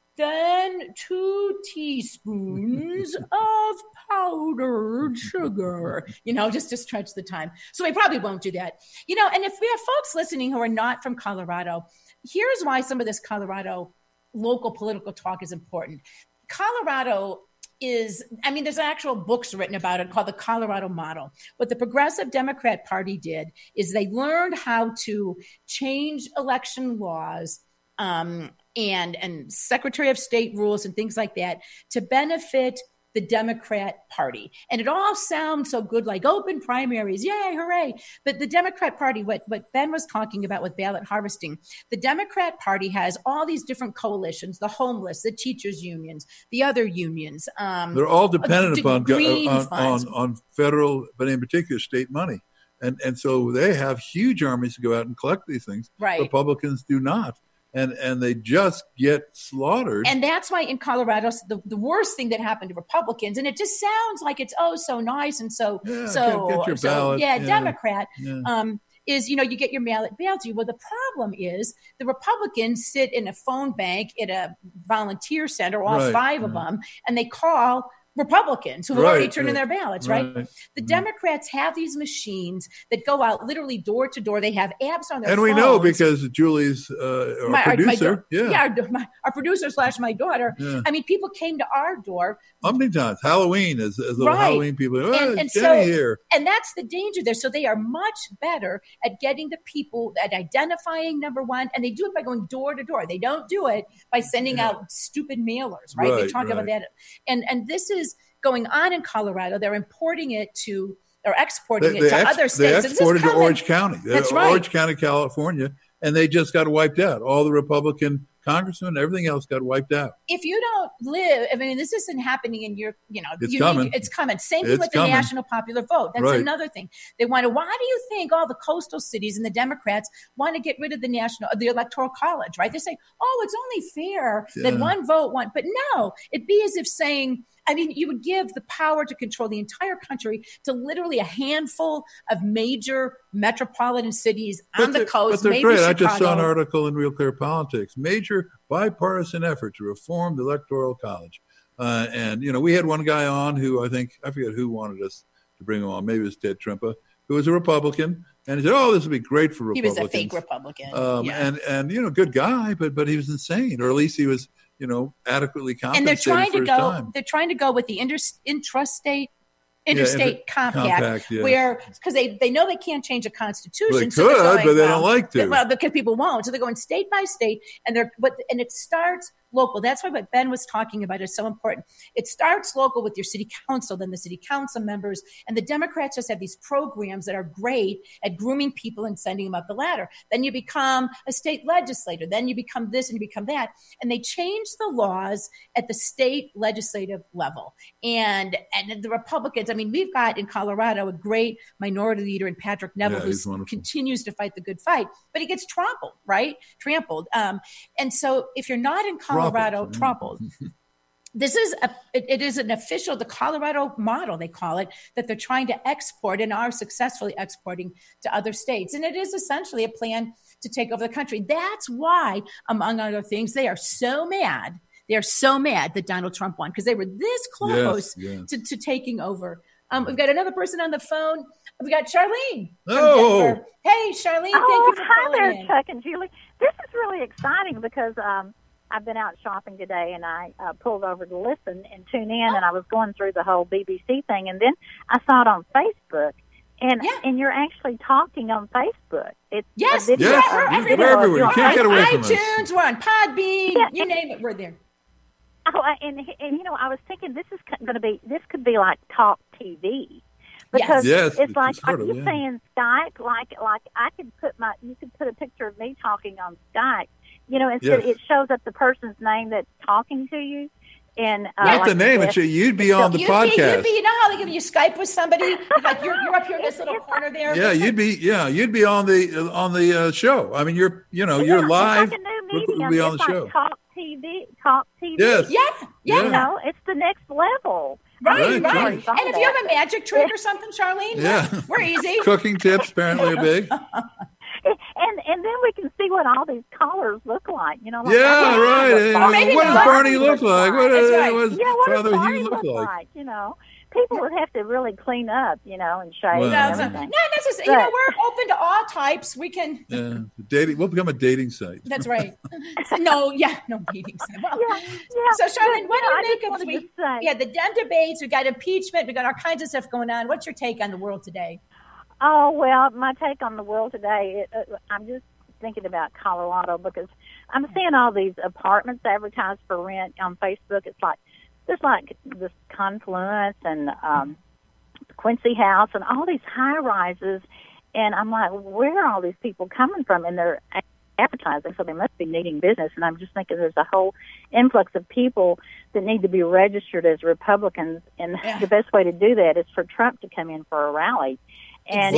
B: then 2 teaspoons of powdered sugar, just to stretch the time. So I probably won't do that. And if we have folks listening who are not from Colorado, here's why some of this Colorado local political talk is important. Colorado there's actual books written about it called the Colorado Model. What the Progressive Democrat Party did is they learned how to change election laws and Secretary of State rules and things like that to benefit the Democrat Party. And it all sounds so good, like open primaries, yay, hooray. But the Democrat Party, what Ben was talking about with ballot harvesting, the Democrat Party has all these different coalitions, the homeless, the teachers unions, the other unions.
A: They're all dependent upon on federal, but in particular state money. And so they have huge armies to go out and collect these things.
B: Right.
A: Republicans do not. And they just get slaughtered.
B: And that's why in Colorado, the worst thing that happened to Republicans, and it just sounds like it's so nice and get your ballot. Democrat, is, you get your mail to you. Well, the problem is the Republicans sit in a phone bank at a volunteer center, all 5 of them, and they call Republicans who have already turned in their ballots, right? The Democrats have these machines that go out literally door to door. They have apps on their phones.
A: And we know because Julie's our producer.
B: Our producer / my daughter. Yeah. I mean, people came to our door.
A: How many times? Halloween is little Halloween people.
B: And
A: Jenny here.
B: And that's the danger there. So they are much better at getting the people, at identifying, number one, and they do it by going door to door. They don't do it by sending out stupid mailers, right? They talk about that. And this is going on in Colorado. They're importing it to, or exporting it to other states.
A: They exported to Orange County.
B: That's right.
A: Orange County, California, and they just got wiped out. All the Republican congressmen, everything else got wiped out.
B: If you don't live, this isn't happening in your,
A: it's coming.
B: It's coming. Same thing with the national popular vote. That's another thing. They want to, why do you think all the coastal cities and the Democrats want to get rid of the electoral college, right? They say, it's only fair that one vote won. But no, it'd be as if saying, you would give the power to control the entire country to literally a handful of major metropolitan cities on the coast.
A: But they're great.
B: Chicago.
A: I just saw an article in Real Clear Politics. Major bipartisan effort to reform the Electoral College. And we had one guy on who I forget who wanted us to bring him on. Maybe it was Ted Trimpa, who was a Republican. And he said, this would be great for Republicans.
B: He was a fake Republican.
A: And good guy, but he was insane. Or at least he was adequately compensated. And
B: they're trying to go with the interstate compact, where because they know they can't change the Constitution.
A: Well, they could, but they don't like to.
B: Well, because people won't. So they're going state by state, and it starts local. That's why what Ben was talking about is so important. It starts local with your city council, then the city council members, and the Democrats just have these programs that are great at grooming people and sending them up the ladder. Then you become a state legislator. Then you become this and you become that. And they change the laws at the state legislative level. And the Republicans, we've got in Colorado a great minority leader in Patrick Neville who continues to fight the good fight, but he gets trampled. And so if you're not in Colorado, trampled. This is an official, the Colorado model, they call it, that they're trying to export and are successfully exporting to other states. And it is essentially a plan to take over the country. That's why, among other things, they are so mad. They're so mad that Donald Trump won because they were this close to taking over. We've got another person on the phone. We've got Charlene from Denver. Hey, Charlene, thank you for calling in.
E: Hi there, Chuck and Julie. This is really exciting because I've been out shopping today, and I pulled over to listen and tune in, and I was going through the whole BBC thing, and then I saw it on Facebook. And you're actually talking on Facebook. It's
B: yes,
E: a video,
B: we're
A: everywhere. You can't get away from us.
B: iTunes, we're on Podbean, you name it, we're there.
E: Oh, and I was thinking this could be like Talk TV, because it's like, are you saying Skype? Like you could put a picture of me talking on Skype. Instead it shows up the person's name that's talking to you. And
A: not the name, you'd be on the podcast.
B: You know how they give you Skype with somebody? Like you're up here in this little corner there.
A: Yeah, you'd be on the show. I mean, you're live.
E: It's like a new medium.
A: We'll be on the show.
E: Talk TV.
A: Yes.
E: Yeah. It's the next level.
B: Right. And if you have a magic trick or something, Charlene, we're easy.
A: Cooking tips apparently are big.
E: And then we can see what all these callers look like. What
A: does Barney look like? What does Father Hugh look
E: like? People would have to really clean up, and shave and everything.
B: Not necessarily. We're open to all types. We can.
A: We'll become a dating site.
B: That's right. No dating site. Well, so, Charlene, what do you make of the Dem debates? We got impeachment. We got all kinds of stuff going on. What's your take on the world today?
E: Oh, well, my take on the world today, I'm just thinking about Colorado, because I'm seeing all these apartments advertised for rent on Facebook. It's like, there's like this Confluence and Quincy House and all these high rises. And I'm like, where are all these people coming from? And they're advertising, so they must be needing business. And I'm just thinking there's a whole influx of people that need to be registered as Republicans. And the best way to do that is for Trump to come in for a rally. And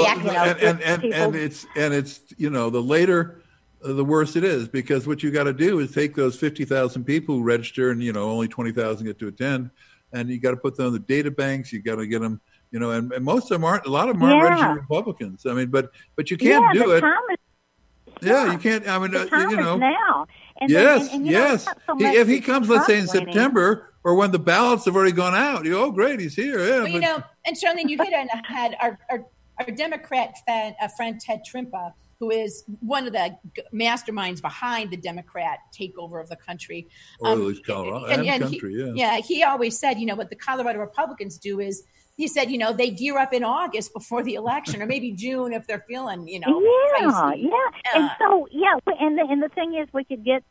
A: it's the later the worse it is, because what you got to do is take those 50,000 people who register and only 20,000 get to attend, and you got to put them in the data banks. You got to get them, and most of them aren't. A lot of them aren't registered Republicans. I mean, but you can't do it. You can't. I mean,
E: now. And
A: yes.
E: So
A: if he comes, let's say in September, or when the ballots have already gone out, great, he's here. Yeah,
B: well, and Charlene, you hit on the head. Our Democrat friend Ted Trimpa, who is one of the masterminds behind the Democrat takeover of the country.
A: Or at least Colorado and country,
B: he always said, what the Colorado Republicans do is, he said, they gear up in August before the election, or maybe June if they're feeling, feisty.
E: And so, and the thing is, we could get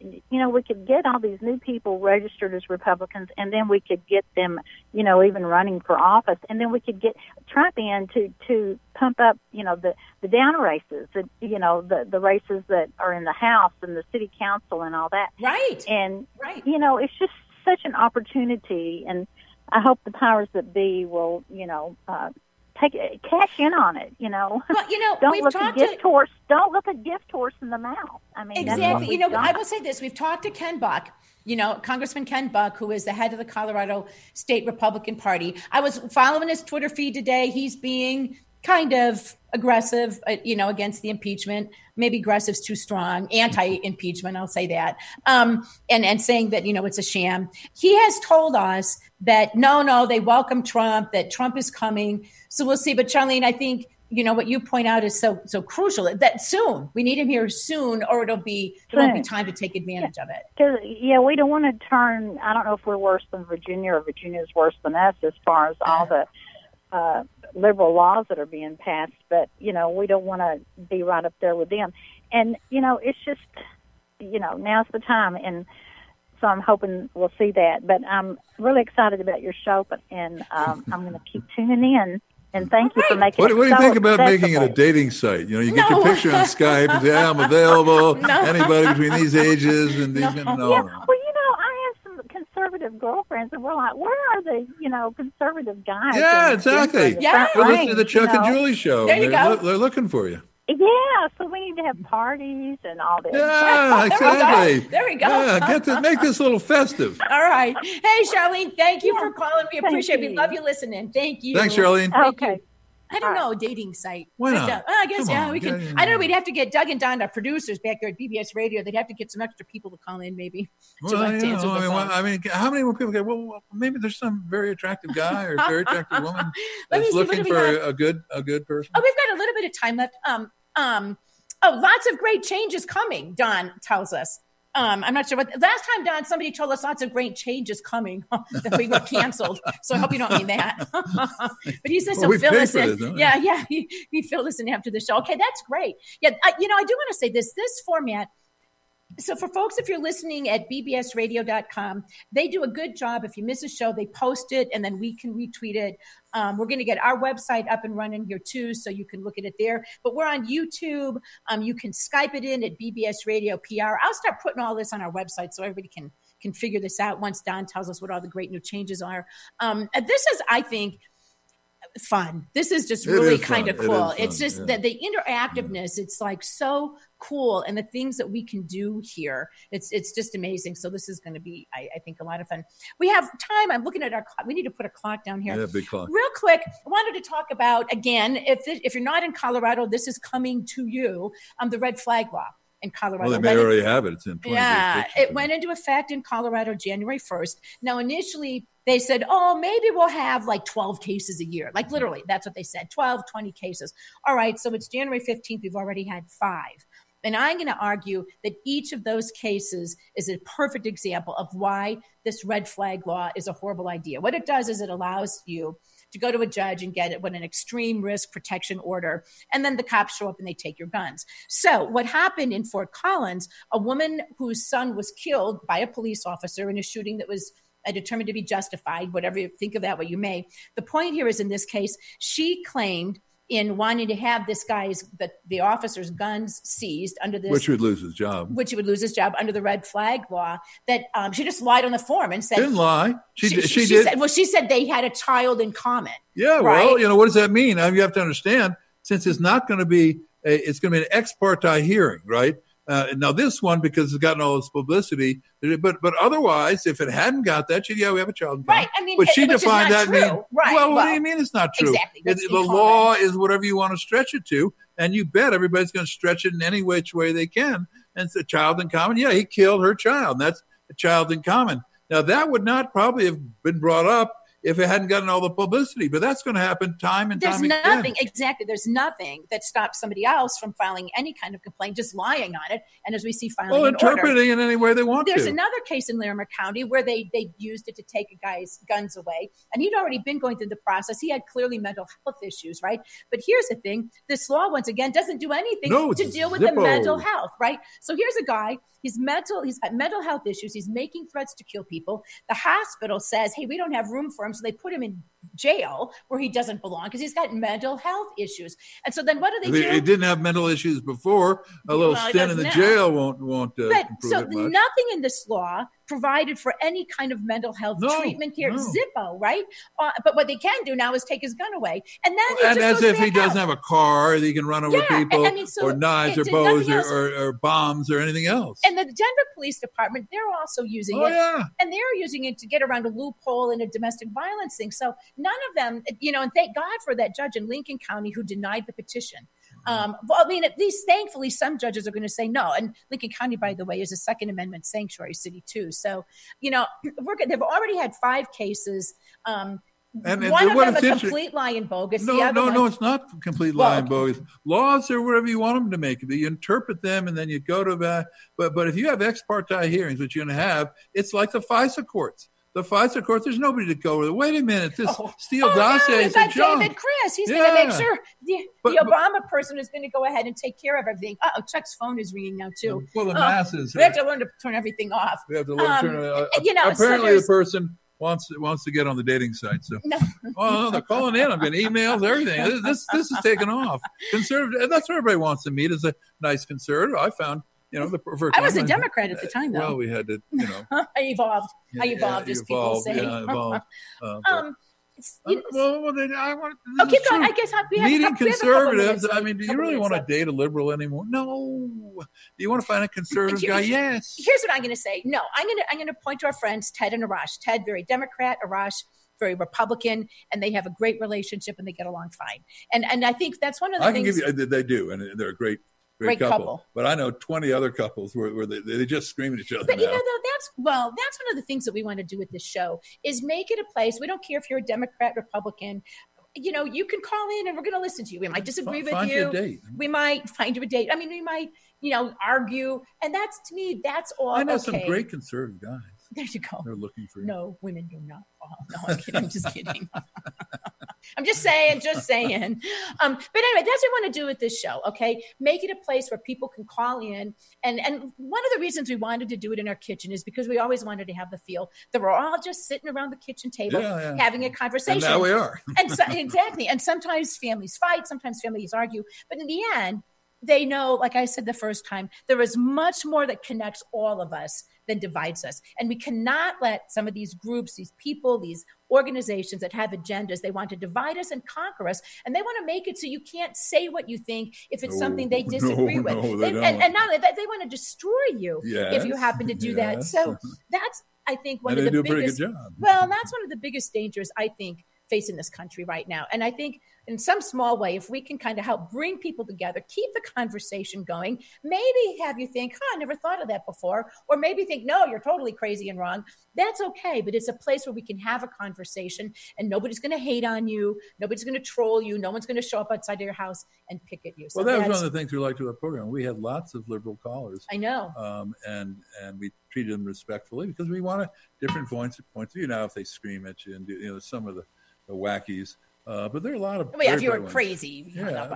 E: all these new people registered as Republicans, and then we could get them, even running for office, and then we could get Trump in to pump up, the down races, the races that are in the House and the City Council and all that.
B: Right.
E: And it's just such an opportunity, and I hope the powers that be will, cash in on it, Well, don't look a gift horse in the mouth. I mean,
B: exactly. I will say this: we've talked to Ken Buck, Congressman Ken Buck, who is the head of the Colorado State Republican Party. I was following his Twitter feed today. He's being kind of aggressive, against the impeachment. Maybe aggressive's too strong. Anti-impeachment, I'll say that. And saying that, it's a sham. He has told us that no, they welcome Trump, that Trump is coming. So we'll see. But Charlene, I think, what you point out is so crucial, that soon, we need him here soon, or there won't be time to take advantage of it.
E: Because, we don't want to turn, I don't know if we're worse than Virginia or Virginia's worse than us as far as all the liberal laws that are being passed, but we don't want to be right up there with them. And it's just now's the time, and so I'm hoping we'll see that. But I'm really excited about your show, and I'm going to keep tuning in. And thank you for making it.
A: What do you think about making it a dating site? You get your picture on Skype and say, I'm available. Anybody between these ages and these.
E: I have some conservative girlfriends, and we're like, where are the conservative guys?
A: Yeah, exactly. Listen to the Chuck and Julie show.
B: There you go.
A: They're looking for you.
E: Yeah, so we need to have parties and all this.
A: Yeah, exactly.
B: There we go.
A: Yeah, make this a little festive.
B: All right. Hey, Charlene, thank you for calling. We appreciate it. We love you listening. Thank you.
A: Thanks, Charlene.
E: Okay.
B: I don't know, a dating site.
A: Why not?
B: I guess, we can. Yeah. I don't know, we'd have to get Doug and Don, our producers back there at BBS Radio. They'd have to get some extra people to call in, maybe.
A: How many more people get? Well, maybe there's some very attractive guy or very attractive woman that's looking for a good person.
B: Oh, we've got a little bit of time left. Lots of great changes coming, Don tells us. I'm not sure what last time, Don, somebody told us lots of great changes coming that we were canceled. So I hope you don't mean that. But he says, so fill us in. Yeah. He filled us in after the show. Okay. That's great. Yeah. I do want to say this format. So for folks, if you're listening at bbsradio.com, they do a good job. If you miss a show, they post it and then we can retweet it. We're going to get our website up and running here too, so you can look at it there. But we're on YouTube. You can Skype it in at BBS Radio PR. I'll start putting all this on our website so everybody can figure this out once Don tells us what all the great new changes are. This is, I think, fun. This is just really kind of cool. It's just that the interactiveness, it's like so cool. And the things that we can do here, it's just amazing. So this is going to be, I think, a lot of fun. We have time. I'm looking at our clock. We need to put a clock down here.
A: Yeah, big clock.
B: Real quick, I wanted to talk about, again, if you're not in Colorado, this is coming to you, the red flag law in Colorado.
A: Well, they may already have it. It's in 20
B: it went into effect in Colorado January 1st. Now, initially, they said, maybe we'll have like 12 cases a year. Like literally, that's what they said, 12, 20 cases. All right, so it's January 15th. We've already had 5. And I'm going to argue that each of those cases is a perfect example of why this red flag law is a horrible idea. What it does is it allows you to go to a judge and get an extreme risk protection order. And then the cops show up and they take your guns. So what happened in Fort Collins, a woman whose son was killed by a police officer in a shooting that was determined to be justified, whatever you think of that, what you may. The point here is, in this case, she claimed in wanting to have the officer's guns seized under this.
A: Which would lose his job.
B: Which he would lose his job under the red flag law, that she just lied on the form and said.
A: Didn't lie. She did.
B: She said they had a child in common.
A: Yeah,
B: right?
A: Well, what does that mean? You have to understand, since it's not going to be, it's going to be an ex parte hearing, right? Now this one, because it's gotten all this publicity, but otherwise, if it hadn't got that, we have a child in common.
B: Right. I mean,
A: but she defined that.
B: Right.
A: Well, what do you mean it's not true?
B: Exactly.
A: The law is whatever you want to stretch it to, and you bet everybody's going to stretch it in any which way they can. And it's a child in common. Yeah, he killed her child. And that's a child in common. Now that would not probably have been brought up if it hadn't gotten all the publicity, but that's going to happen time and time again. There's nothing
B: that stops somebody else from filing any kind of complaint, just lying on it. And as we see, filing an
A: interpreting it any way they want
B: There's another case in Larimer County where they used it to take a guy's guns away. And he'd already been going through the process. He had clearly mental health issues, right? But here's the thing. This law, once again, doesn't do anything to deal with the mental health, right? So here's a guy. He's got mental health issues. He's making threats to kill people. The hospital says, hey, we don't have room for him. So they put him in jail where he doesn't belong because he's got mental health issues. And so then what do?
A: He didn't have mental issues before. A little stint in the jail won't improve it much.
B: Nothing in this law provided for any kind of mental health treatment care. Zippo, right? But what they can do now is take his gun away. And then
A: as if he doesn't have a car that he can run over people or knives or bows or bombs or anything else.
B: And the Denver Police Department, they're also using it. Yeah. And they're using it to get around a loophole in a domestic violence thing. So none of them, and thank God for that judge in Lincoln County who denied the petition. At least thankfully some judges are going to say no. And Lincoln County, by the way, is a Second Amendment sanctuary city too. So, they've already had 5 cases. And one of them a complete lie and bogus.
A: No, it's not complete lie and bogus. Laws are whatever you want them to make. You interpret them and then you go to that. But if you have ex parte hearings, which you're going to have, it's like the FISA courts. The FISA court, there's nobody to go with. Wait a minute, this Steele dossier is a junk.
B: David Chris, he's going to make sure the Obama person is going to go ahead and take care of everything. Chuck's phone is ringing now too.
A: Well, the masses.
B: We have to learn to turn everything off.
A: We have to learn to turn it off. Apparently, the person wants to get on the dating site. So, they're calling in. I'm getting emails, everything. This is taking off. Conservative. That's what everybody wants to meet. Is a nice conservative. I found.
B: I was a Democrat at the time, though.
A: Well, we had to,
B: I evolved. People say.
A: Yeah, evolved.
B: Keep going. I guess we have
A: meeting conservatives. I mean, do you really want to date a liberal anymore? No. Do you want to find a conservative guy? Yes.
B: Here's what I'm going to say. No, I'm going to point to our friends Ted and Arash. Ted, very Democrat. Arash, very Republican, and they have a great relationship and they get along fine. And I think that's one of the things.
A: They do, and they're a great couple. But I know 20 other couples where they just scream at each other.
B: But that's one of the things that we want to do with this show is make it a place. We don't care if you're a Democrat, Republican. you can call in and we're going to listen to you. We might disagree with
A: find
B: you.
A: A date.
B: We might find you a date. I mean, we might, argue. And that's, to me, that's all.
A: I know
B: okay.
A: some great conservative guys.
B: There you go.
A: They're looking for you.
B: No, women do not fall. No, I'm kidding. I'm just kidding. I'm just saying. But anyway, that's what I want to do with this show, okay? Make it a place where people can call in. And one of the reasons we wanted to do it in our kitchen is because we always wanted to have the feel that we're all just sitting around the kitchen table having a conversation.
A: And now we are.
B: Exactly. And sometimes families fight. Sometimes families argue. But in the end, they know, like I said the first time, there is much more that connects all of us than divides us. And we cannot let some of these groups, these people, these organizations that have agendas, they want to divide us and conquer us. And they want to make it so you can't say what you think if it's something they disagree with.
A: They don't.
B: And not only that, they want to destroy you if you happen to do that. So that's, I think, one of the biggest. They do a pretty good job. Well, that's one of the biggest dangers, I think, facing this country right now. And I think in some small way, if we can kind of help bring people together, keep the conversation going, maybe have you think, I never thought of that before, or maybe think, no, you're totally crazy and wrong. That's okay. But it's a place where we can have a conversation and nobody's going to hate on you. Nobody's going to troll you. No one's going to show up outside of your house and pick at you. So
A: well, that was one of the things we liked about the program. We had lots of liberal callers.
B: I know.
A: And we treated them respectfully because we want different points of view. Now, if they scream at you and do, some of the wackies, but there are a lot of.
B: Well, yeah, if you were crazy,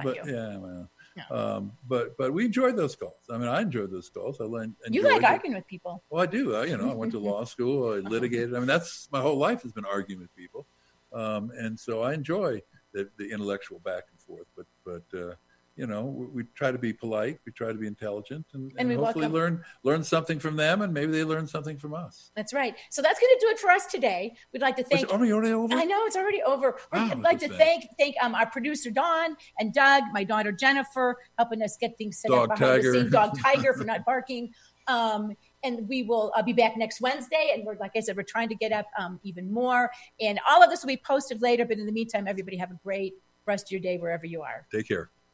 A: but we enjoyed those calls. I mean, I enjoyed those calls.
B: You like arguing with people.
A: Well, I do. I went to law school. I litigated. I mean, that's my whole life has been arguing with people, and so I enjoy the intellectual back and forth. But we try to be polite. We try to be intelligent, and hopefully learn something from them, and maybe they learn something from us.
B: That's right. So that's going to do it for us today. We'd like to thank.
A: It's already over?
B: I know it's already over. We'd like to thank our producer Dawn and Doug, my daughter Jennifer, helping us get things set up behind the scenes. Dog Tiger for not barking. And we will be back next Wednesday. And like I said, we're trying to get up even more. And all of this will be posted later. But in the meantime, everybody have a great rest of your day wherever you are.
A: Take care.